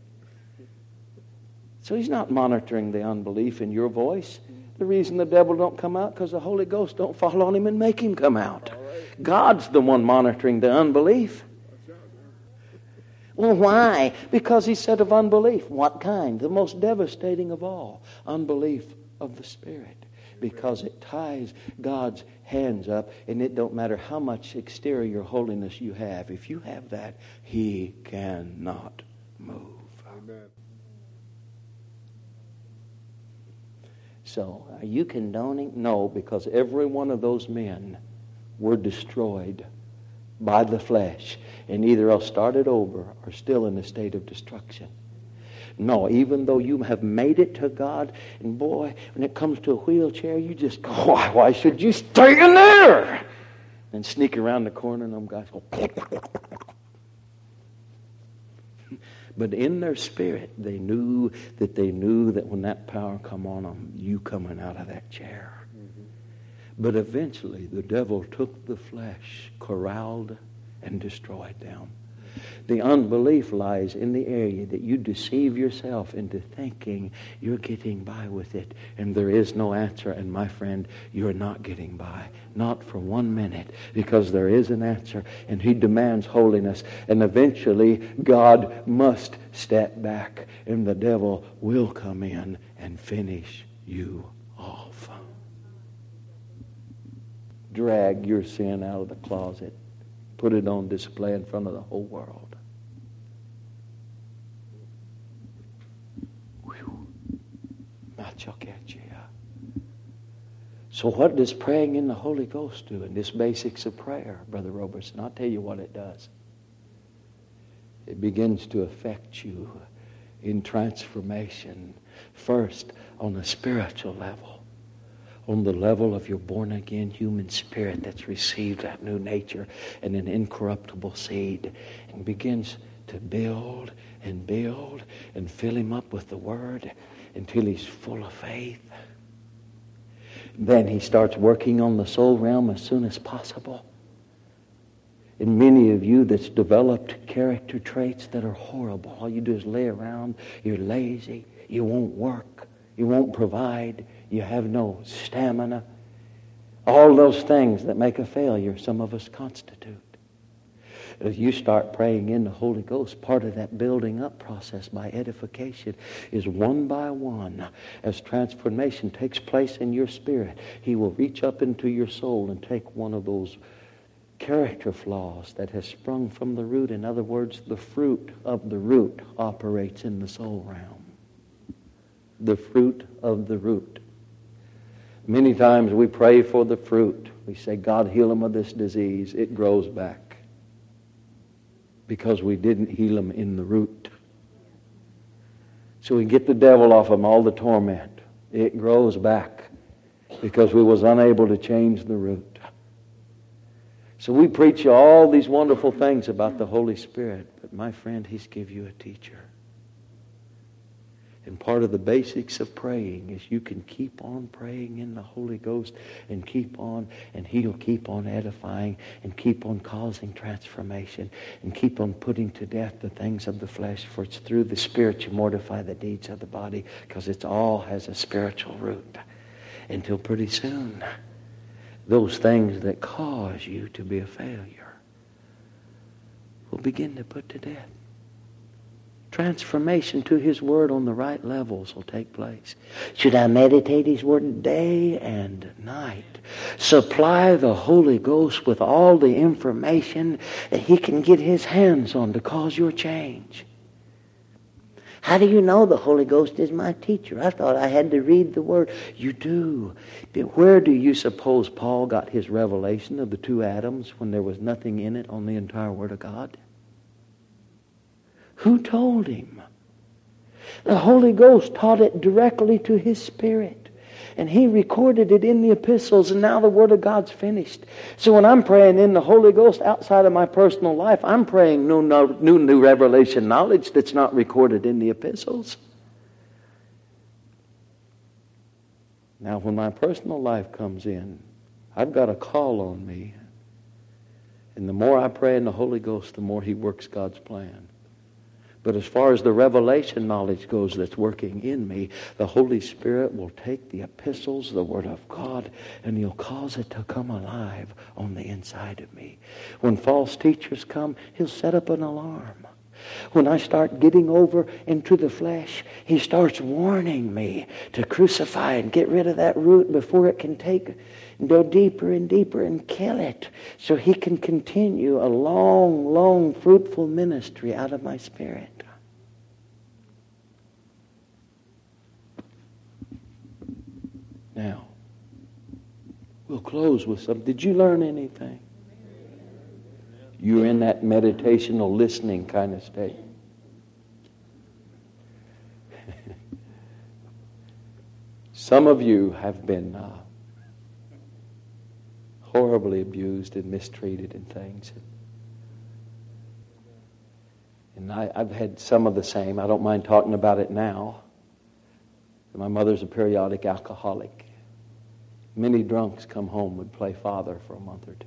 So he's not monitoring the unbelief in your voice. The reason the devil don't come out because the Holy Ghost don't fall on him and make him come out. God's the one monitoring the unbelief. Well, why? Because he said of unbelief. What kind? The most devastating of all. Unbelief of the Spirit. Because it ties God's hands up, and it don't matter how much exterior holiness you have. If you have that, he cannot move. Amen. So, are you condoning? No, because every one of those men were destroyed by the flesh, and either else started over or still in a state of destruction. No, even though you have made it to God, and boy, when it comes to a wheelchair, you just go, why, why should you stay in there? And sneak around the corner, and them guys go, but in their spirit, they knew that they knew that when that power come on them, you coming out of that chair. Mm-hmm. But eventually, the devil took the flesh, corralled, and destroyed them. The unbelief lies in the area that you deceive yourself into thinking you're getting by with it, and there is no answer. And my friend, you're not getting by. Not for one minute, because there is an answer, and he demands holiness. And eventually, God must step back, and the devil will come in and finish you off. Drag your sin out of the closet. Put it on display in front of the whole world. Whew. So what does praying in the Holy Ghost do? And this basics of prayer, Brother Robertson, I'll tell you what it does. It begins to affect you in transformation. First, on a spiritual level. On the level of your born-again human spirit that's received that new nature and an incorruptible seed, and begins to build and build and fill him up with the Word until he's full of faith. Then he starts working on the soul realm as soon as possible. And many of you that's developed character traits that are horrible. All you do is lay around. You're lazy. You won't work. You won't provide. You have no stamina. All those things that make a failure, some of us constitute. As you start praying in the Holy Ghost, part of that building up process by edification is one by one. As transformation takes place in your spirit, he will reach up into your soul and take one of those character flaws that has sprung from the root. In other words, the fruit of the root operates in the soul realm. The fruit of the root. Many times we pray for the fruit. We say, God, heal them of this disease. It grows back. because we didn't heal them in the root. So we get the devil off them, all the torment. It grows back because we was unable to change the root. So we preach you all these wonderful things about the Holy Spirit, but my friend, He's give you a teacher. And part of the basics of praying is you can keep on praying in the Holy Ghost and keep on, and He'll keep on edifying and keep on causing transformation and keep on putting to death the things of the flesh, for it's through the Spirit you mortify the deeds of the body, because it all has a spiritual root. Until pretty soon, those things that cause you to be a failure will begin to put to death. Transformation to His Word on the right levels will take place. Should I meditate His Word day and night? Supply the Holy Ghost with all the information that He can get His hands on to cause your change. How do you know the Holy Ghost is my teacher? I thought I had to read the Word. You do. But where do you suppose Paul got his revelation of the two Adams when there was nothing in it on the entire Word of God? Who told him? The Holy Ghost taught it directly to his spirit. And he recorded it in the epistles, and now the Word of God's finished. So when I'm praying in the Holy Ghost outside of my personal life, I'm praying new, new, new revelation knowledge that's not recorded in the epistles. Now when my personal life comes in, I've got a call on me. And the more I pray in the Holy Ghost, the more He works God's plan. But as far as the revelation knowledge goes that's working in me, the Holy Spirit will take the epistles, the Word of God, and He'll cause it to come alive on the inside of me. When false teachers come, He'll set up an alarm. When I start getting over into the flesh, He starts warning me to crucify and get rid of that root before it can take and go deeper and deeper and kill it, so He can continue a long, long, fruitful ministry out of my spirit. Now, we'll close with some. Did you learn anything? You're in that meditational listening kind of state. Some of you have been uh, horribly abused and mistreated and things. And I, I've had some of the same. I don't mind talking about it now. My mother's a periodic alcoholic. Many drunks come home, would play father for a month or two,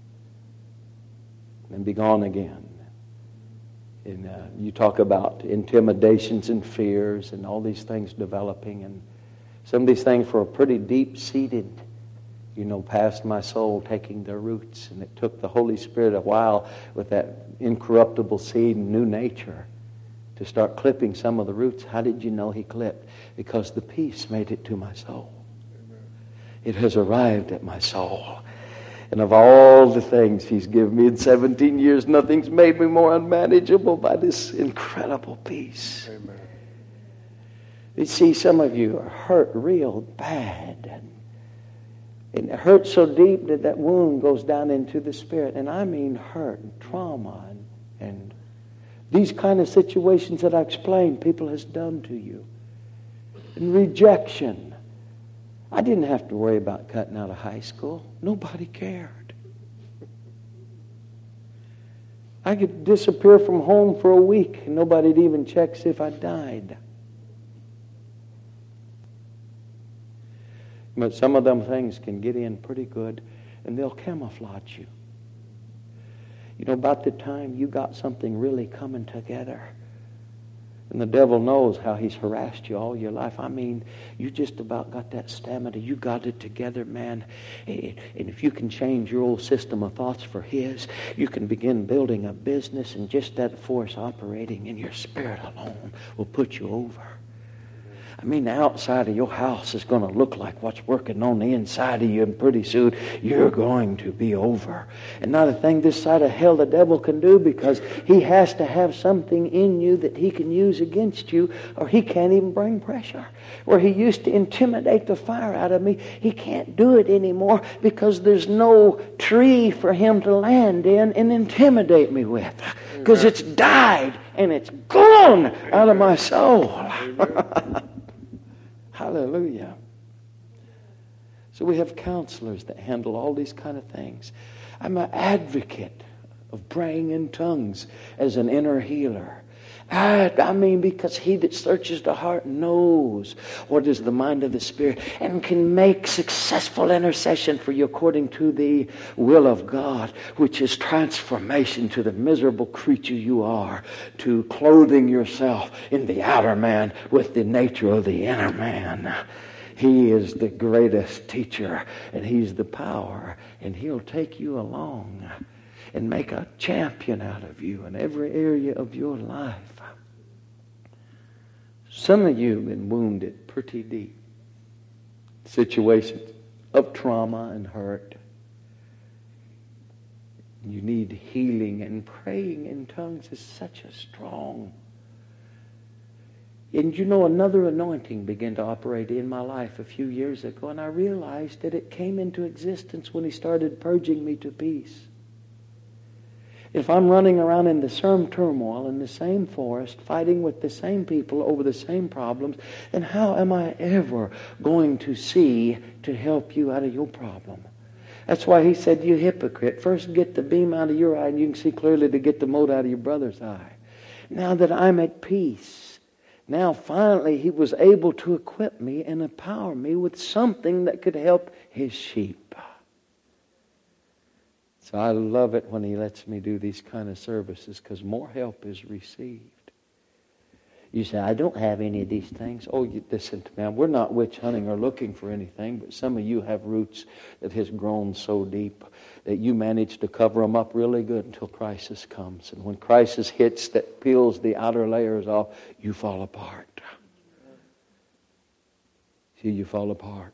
and be gone again. And uh, you talk about intimidations and fears and all these things developing, and some of these things were pretty deep-seated, you know, past my soul, taking their roots. And it took the Holy Spirit a while with that incorruptible seed and new nature to start clipping some of the roots. How did you know He clipped? Because the peace made it to my soul. Amen. It has arrived at my soul. And of all the things He's given me in seventeen years, nothing's made me more unmanageable by this incredible peace. Amen. You see, some of you are hurt real bad. And and it hurts so deep that that wound goes down into the spirit. And I mean hurt and trauma and, and these kind of situations that I explained people has done to you. And rejection. I didn't have to worry about cutting out of high school. Nobody cared. I could disappear from home for a week and nobody'd even check see if I died. But some of them things can get in pretty good and they'll camouflage you. You know, about the time you got something really coming together, and the devil knows how he's harassed you all your life. I mean, you just about got that stamina. You got it together, man. And if you can change your old system of thoughts for His, you can begin building a business, and just that force operating in your spirit alone will put you over. I mean, the outside of your house is going to look like what's working on the inside of you, and pretty soon you're going to be over. And not a thing this side of hell the devil can do, because he has to have something in you that he can use against you, or he can't even bring pressure. Where he used to intimidate the fire out of me, he can't do it anymore, because there's no tree for him to land in and intimidate me with. because it's died and it's gone out of my soul. Hallelujah. So we have counselors that handle all these kind of things. I'm an advocate of praying in tongues as an inner healer. I, I mean, because he that searches the heart knows what is the mind of the Spirit and can make successful intercession for you according to the will of God, which is transformation to the miserable creature you are, to clothing yourself in the outer man with the nature of the inner man. He is the greatest teacher, and he's the power, and he'll take you along and make a champion out of you in every area of your life. Some of you have been wounded pretty deep. Situations of trauma and hurt. You need healing, and praying in tongues is such a strong. And you know, another anointing began to operate in my life a few years ago, and I realized that it came into existence when he started purging me to peace. If I'm running around in the same turmoil, in the same forest, fighting with the same people over the same problems, then how am I ever going to see to help you out of your problem? That's why he said, you hypocrite, first get the beam out of your eye and you can see clearly to get the mote out of your brother's eye. Now that I'm at peace, now finally he was able to equip me and empower me with something that could help his sheep. So I love it when he lets me do these kind of services, because more help is received. You say, I don't have any of these things. Oh, you, listen to me. We're not witch hunting or looking for anything, but some of you have roots that has grown so deep that you manage to cover them up really good until crisis comes. And when crisis hits that peels the outer layers off, you fall apart. See, you fall apart.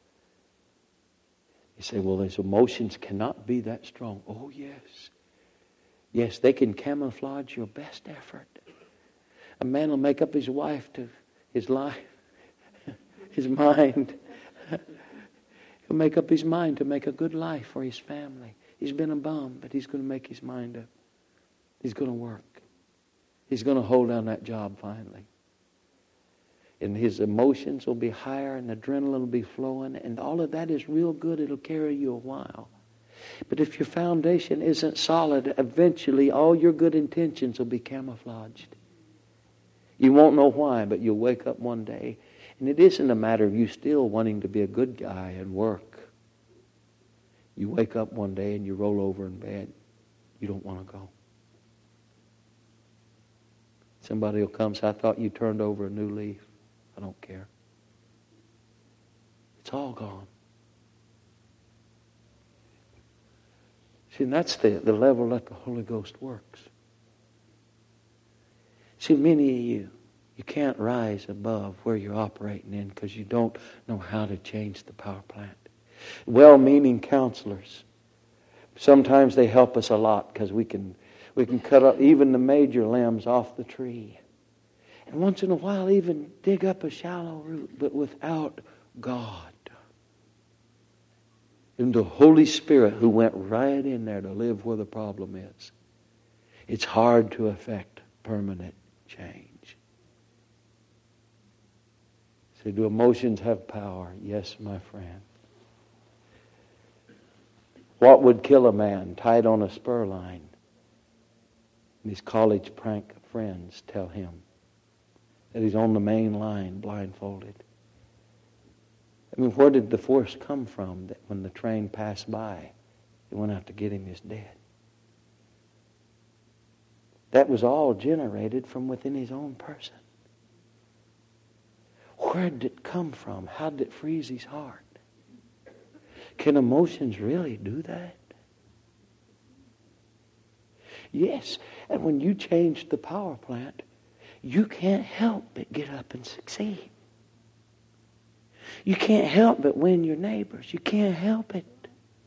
You say, well, those emotions cannot be that strong. Oh, yes. Yes, they can camouflage your best effort. A man will make up his wife to his life, his mind. He'll make up his mind to make a good life for his family. He's been a bum, but he's going to make his mind up. He's going to work. He's going to hold down that job finally. And his emotions will be higher and adrenaline will be flowing, and all of that is real good. It'll carry you a while. But if your foundation isn't solid, eventually all your good intentions will be camouflaged. You won't know why, but you'll wake up one day, and it isn't a matter of you still wanting to be a good guy and work. You wake up one day and you roll over in bed. You don't want to go. Somebody will come and say, I thought you turned over a new leaf. I don't care. It's all gone. See, and that's the, the level that the Holy Ghost works. See, many of you, you can't rise above where you're operating in because you don't know how to change the power plant. Well-meaning counselors, sometimes they help us a lot because we can, we can cut up even the major limbs off the tree. And once in a while even dig up a shallow root, but without God. And the Holy Spirit who went right in there to live where the problem is. It's hard to affect permanent change. So do emotions have power? Yes, my friend. What would kill a man tied on a spur line? And his college prank friends tell him that he's on the main line blindfolded. I mean, where did the force come from that when the train passed by, it went out to get him is dead? That was all generated from within his own person. Where did it come from? How did it freeze his heart? Can emotions really do that? Yes, and when you change the power plant, you can't help but get up and succeed. You can't help but win your neighbors. You can't help it.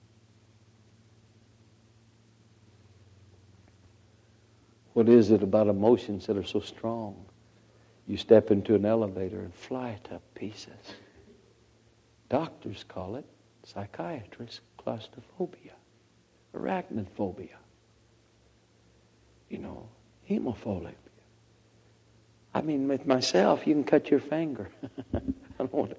What is it about emotions that are so strong? You step into an elevator and fly to pieces. Doctors call it, psychiatrists, claustrophobia, arachnophobia. You know, Hemophobia. I mean, with myself, you can cut your finger. I don't want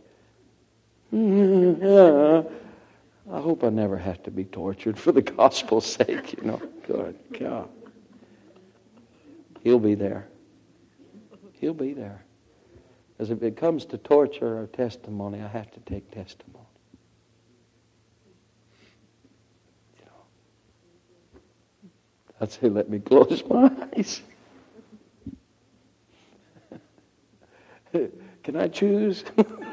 to. I hope I never have to be tortured for the gospel's sake, you know. Good God. He'll be there. He'll be there. As if it comes to torture or testimony, I have to take testimony. You know. I'd say, let me close my eyes. Can I choose?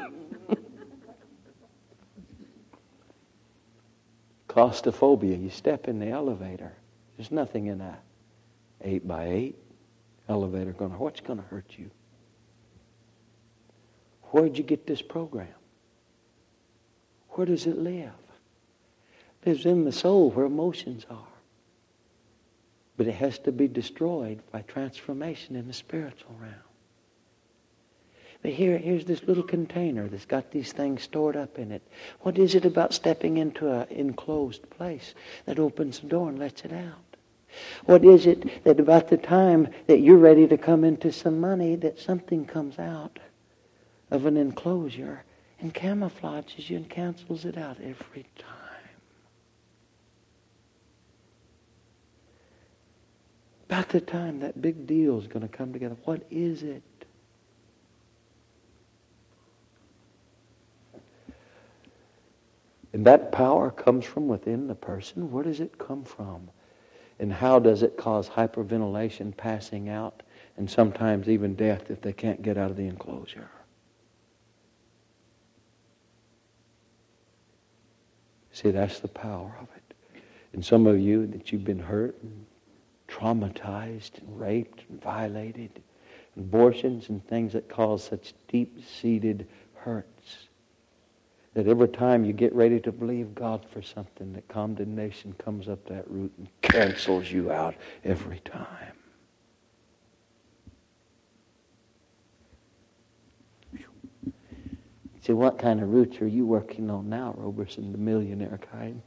Claustrophobia. You step in the elevator. There's nothing in that eight by eight elevator going to. What's going to hurt you? Where'd you get this program? Where does it live? It lives in the soul where emotions are. But it has to be destroyed by transformation in the spiritual realm. But here, here's this little container that's got these things stored up in it. What is it about stepping into an enclosed place that opens the door and lets it out? What is it that about the time that you're ready to come into some money, that something comes out of an enclosure and camouflages you and cancels it out every time? About the time that big deal is going to come together, what is it? And that power comes from within the person. Where does it come from? And how does it cause hyperventilation, passing out, and sometimes even death if they can't get out of the enclosure? See, that's the power of it. And some of you that you've been hurt and traumatized and raped and violated, abortions and things that cause such deep-seated hurts, that every time you get ready to believe God for something, that condemnation comes up that root and cancels you out every time. See, what kind of roots are you working on now, Roberson, the millionaire kind?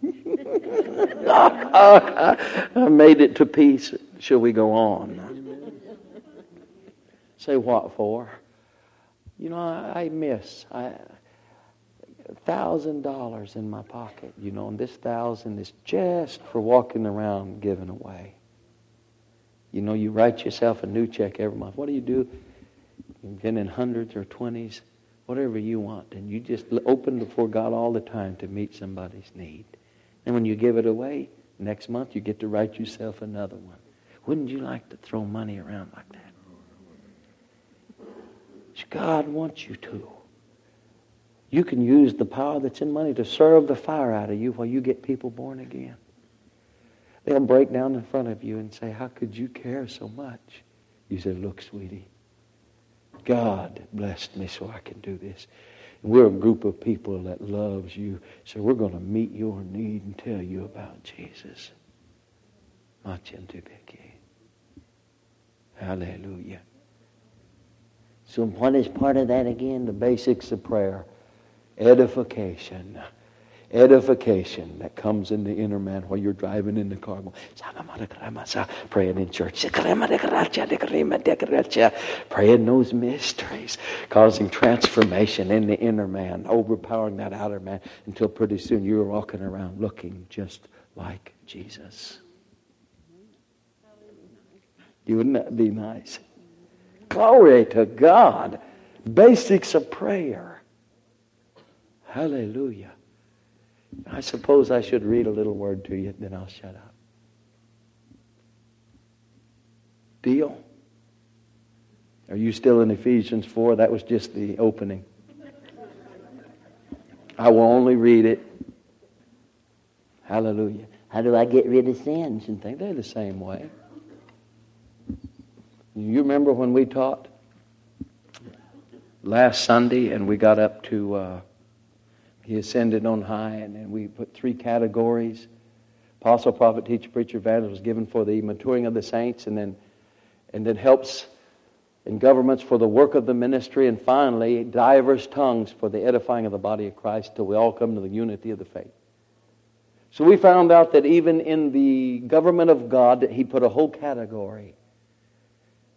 I made it to peace. Shall we go on? Say what for? You know, I, I miss... I, thousand dollars in my pocket, you know, and this thousand is just for walking around giving away. You know, you write yourself a new check every month. What do you do? You get in hundreds or twenties, whatever you want, and you just open before God all the time to meet somebody's need. And when you give it away, next month you get to write yourself another one. Wouldn't you like to throw money around like that? God wants you to. You can use the power that's in money to serve the fire out of you while you get people born again. They'll break down in front of you and say, how could you care so much? You say, look, sweetie, God blessed me so I can do this. And we're a group of people that loves you, so we're going to meet your need and tell you about Jesus. Hallelujah. So what is part of that again? The basics of prayer. Edification. Edification that comes in the inner man while you're driving in the car. Praying in church. Praying those mysteries. Causing transformation in the inner man. Overpowering that outer man. Until pretty soon you're walking around looking just like Jesus. Wouldn't that be nice? Glory to God. Basics of prayer. Hallelujah. I suppose I should read a little word to you, then I'll shut up. Deal? Are you still in Ephesians four? That was just the opening. I will only read it. Hallelujah. How do I get rid of sins? And think they're the same way. You remember when we taught last Sunday and we got up to uh, He ascended on high, and then we put three categories. Apostle, prophet, teacher, preacher, evangelist was given for the maturing of the saints, and then and then helps in governments for the work of the ministry, and finally diverse tongues for the edifying of the body of Christ till we all come to the unity of the faith. So we found out that even in the government of God, that He put a whole category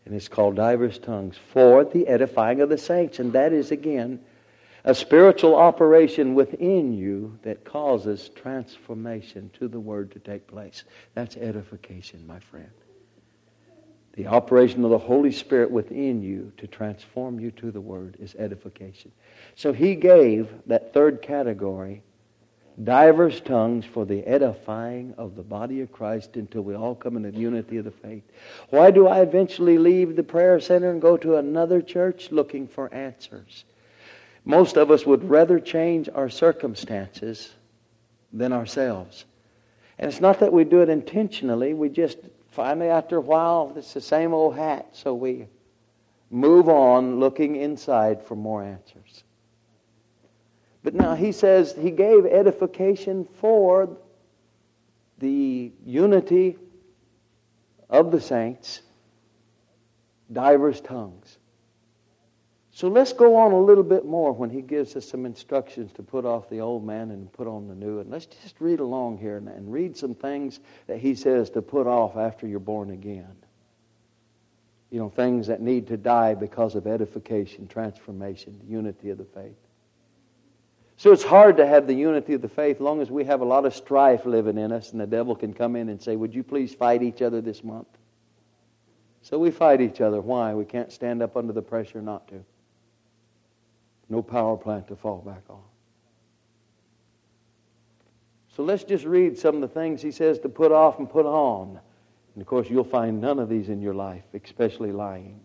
And it's called divers tongues for the edifying of the saints. And that is, again, a spiritual operation within you that causes transformation to the Word to take place. That's edification, my friend. The operation of the Holy Spirit within you to transform you to the Word is edification. So he gave that third category, divers tongues for the edifying of the body of Christ until we all come into the unity of the faith. Why do I eventually leave the prayer center and go to another church looking for answers? Most of us would rather change our circumstances than ourselves. And it's not that we do it intentionally. We just finally, after a while, it's the same old hat. So we move on looking inside for more answers. But now he says he gave edification for the unity of the saints, divers tongues. So let's go on a little bit more when he gives us some instructions to put off the old man and put on the new. And let's just read along here and, and read some things that he says to put off after you're born again. You know, things that need to die because of edification, transformation, the unity of the faith. So it's hard to have the unity of the faith as long as we have a lot of strife living in us and the devil can come in and say, would you please fight each other this month? So we fight each other. Why? We can't stand up under the pressure not to. No power plant to fall back on. So let's just read some of the things he says to put off and put on. And of course you'll find none of these in your life, especially lying.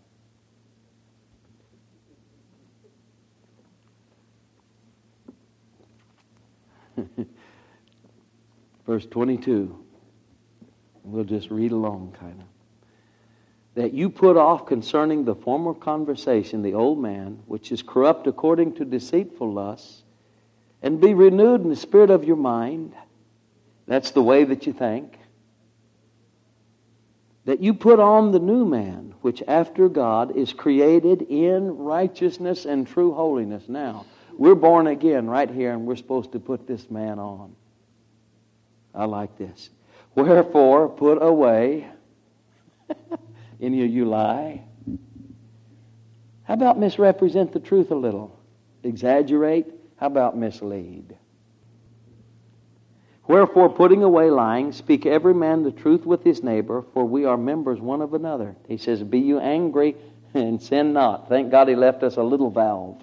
Verse twenty-two. We'll just read along kind of. That you put off concerning the former conversation the old man, which is corrupt according to deceitful lusts, and be renewed in the spirit of your mind. That's the way that you think. That you put on the new man, which after God is created in righteousness and true holiness. Now, we're born again right here, and we're supposed to put this man on. I like this. Wherefore, put away... Any of you lie? How about misrepresent the truth a little? Exaggerate? How about mislead? Wherefore, putting away lying, speak every man the truth with his neighbor, for we are members one of another. He says, be you angry and sin not. Thank God he left us a little valve.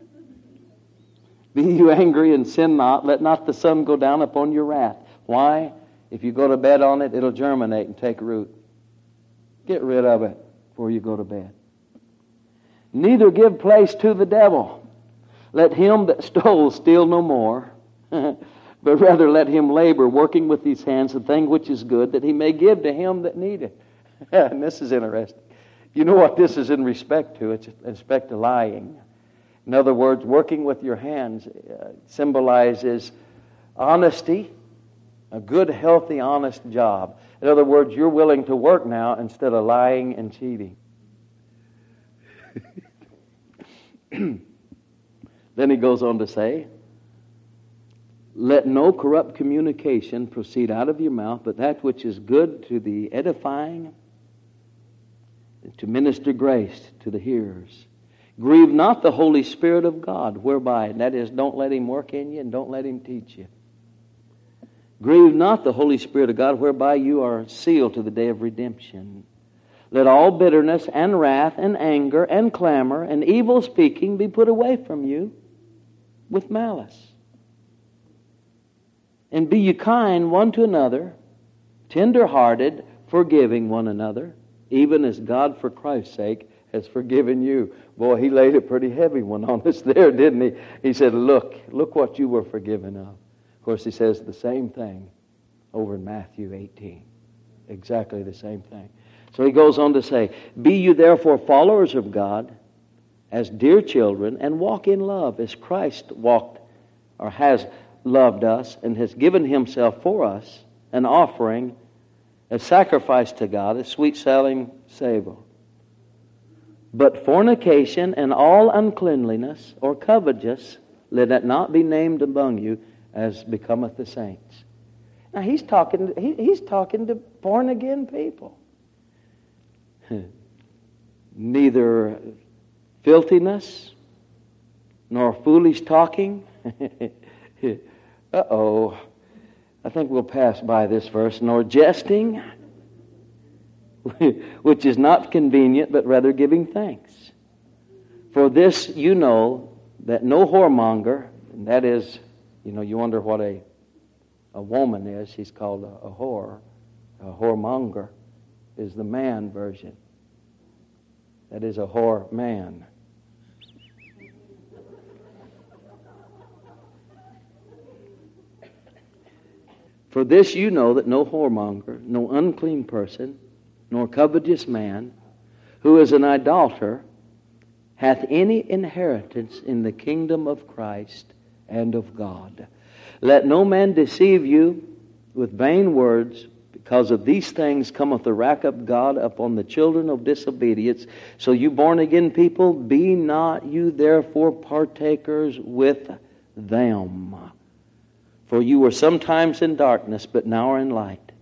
Be you angry and sin not. Let not the sun go down upon your wrath. Why? If you go to bed on it, it'll germinate and take root. Get rid of it before you go to bed. Neither give place to the devil. Let him that stole steal no more, but rather let him labor, working with his hands the thing which is good, that he may give to him that needeth. And this is interesting. You know what this is in respect to? It's in respect to lying. In other words, working with your hands uh, symbolizes honesty, a good, healthy, honest job. In other words, you're willing to work now instead of lying and cheating. Then he goes on to say, let no corrupt communication proceed out of your mouth, but that which is good to the edifying, to minister grace to the hearers. Grieve not the Holy Spirit of God, whereby, and that is, don't let him work in you and don't let him teach you. Grieve not the Holy Spirit of God, whereby you are sealed to the day of redemption. Let all bitterness and wrath and anger and clamor and evil speaking be put away from you with malice. And be ye kind one to another, tender-hearted, forgiving one another, even as God for Christ's sake has forgiven you. Boy, he laid a pretty heavy one on us there, didn't he? He said, look, look what you were forgiven of. Of course, he says the same thing over in Matthew eighteen. Exactly the same thing. So he goes on to say, be you therefore followers of God as dear children, and walk in love as Christ walked or has loved us and has given himself for us, an offering, a sacrifice to God, a sweet-smelling savor. But fornication and all uncleanliness or covetous, let it not be named among you, as becometh the saints. Now he's talking. He, he's talking to born again people. neither filthiness, nor foolish talking. Uh-oh. I think we'll pass by this verse. Nor jesting, which is not convenient, but rather giving thanks. For this you know that no whoremonger, and that is, you know, you wonder what a, a woman is. She's called a, a whore. A whoremonger is the man version. That is a whore man. For this you know that no whoremonger, no unclean person, nor covetous man, who is an idolater, hath any inheritance in the kingdom of Christ and of God. Let no man deceive you with vain words, because of these things cometh the wrath of God upon the children of disobedience. So you born again people, be not you therefore partakers with them. For you were sometimes in darkness, but now are in light.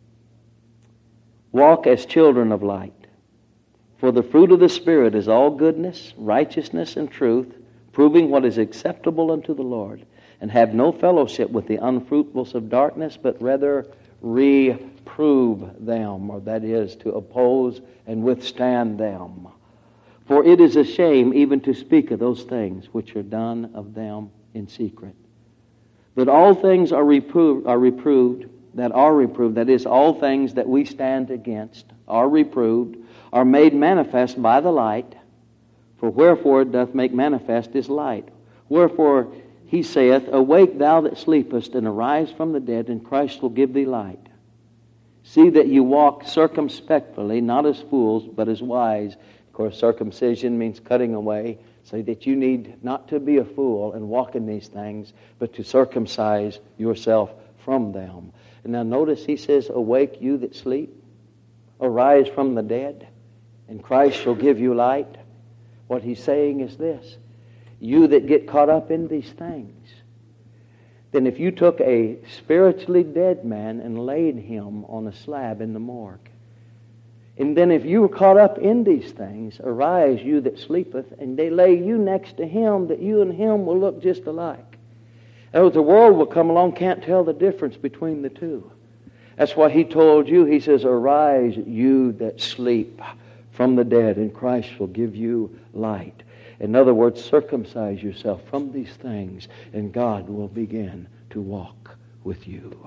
Walk as children of light. For the fruit of the Spirit is all goodness, righteousness, and truth, proving what is acceptable unto the Lord. And have no fellowship with the unfruitfuls of darkness, but rather reprove them, or that is, to oppose and withstand them. For it is a shame even to speak of those things which are done of them in secret. But all things are reproved, are reproved, that are reproved, that is, all things that we stand against are reproved, are made manifest by the light. For wherefore it doth make manifest is light. Wherefore he saith, Awake thou that sleepest, and arise from the dead, and Christ will give thee light. See that you walk circumspectly, not as fools, but as wise. Of course, circumcision means cutting away, so that you need not to be a fool and walk in these things, but to circumcise yourself from them. And now notice he says, Awake you that sleep, arise from the dead, and Christ shall give you light. What he's saying is this: you that get caught up in these things, then if you took a spiritually dead man and laid him on a slab in the morgue, and then if you were caught up in these things, arise you that sleepeth, and they lay you next to him, that you and him will look just alike. Oh, the world will come along, can't tell the difference between the two. That's why he told you, he says, Arise you that sleep from the dead, and Christ will give you light. In other words, circumcise yourself from these things, and God will begin to walk with you.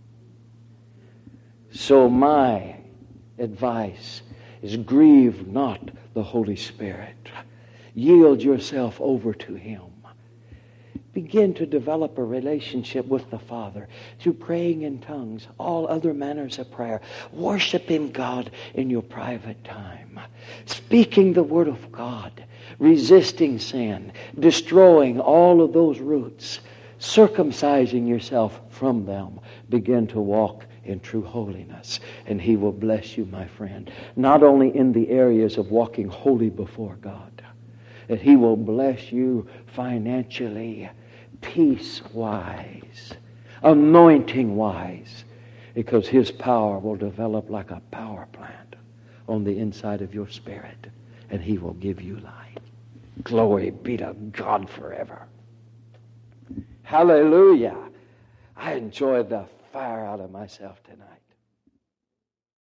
So my advice is, grieve not the Holy Spirit. Yield yourself over to him. Begin to develop a relationship with the Father through praying in tongues, all other manners of prayer, worshiping God in your private time, speaking the Word of God, resisting sin, destroying all of those roots, circumcising yourself from them. Begin to walk in true holiness, and he will bless you, my friend, not only in the areas of walking holy before God, that he will bless you financially, peace-wise, anointing-wise, because his power will develop like a power plant on the inside of your spirit, and he will give you light. Glory be to God forever. Hallelujah. I enjoyed the fire out of myself tonight.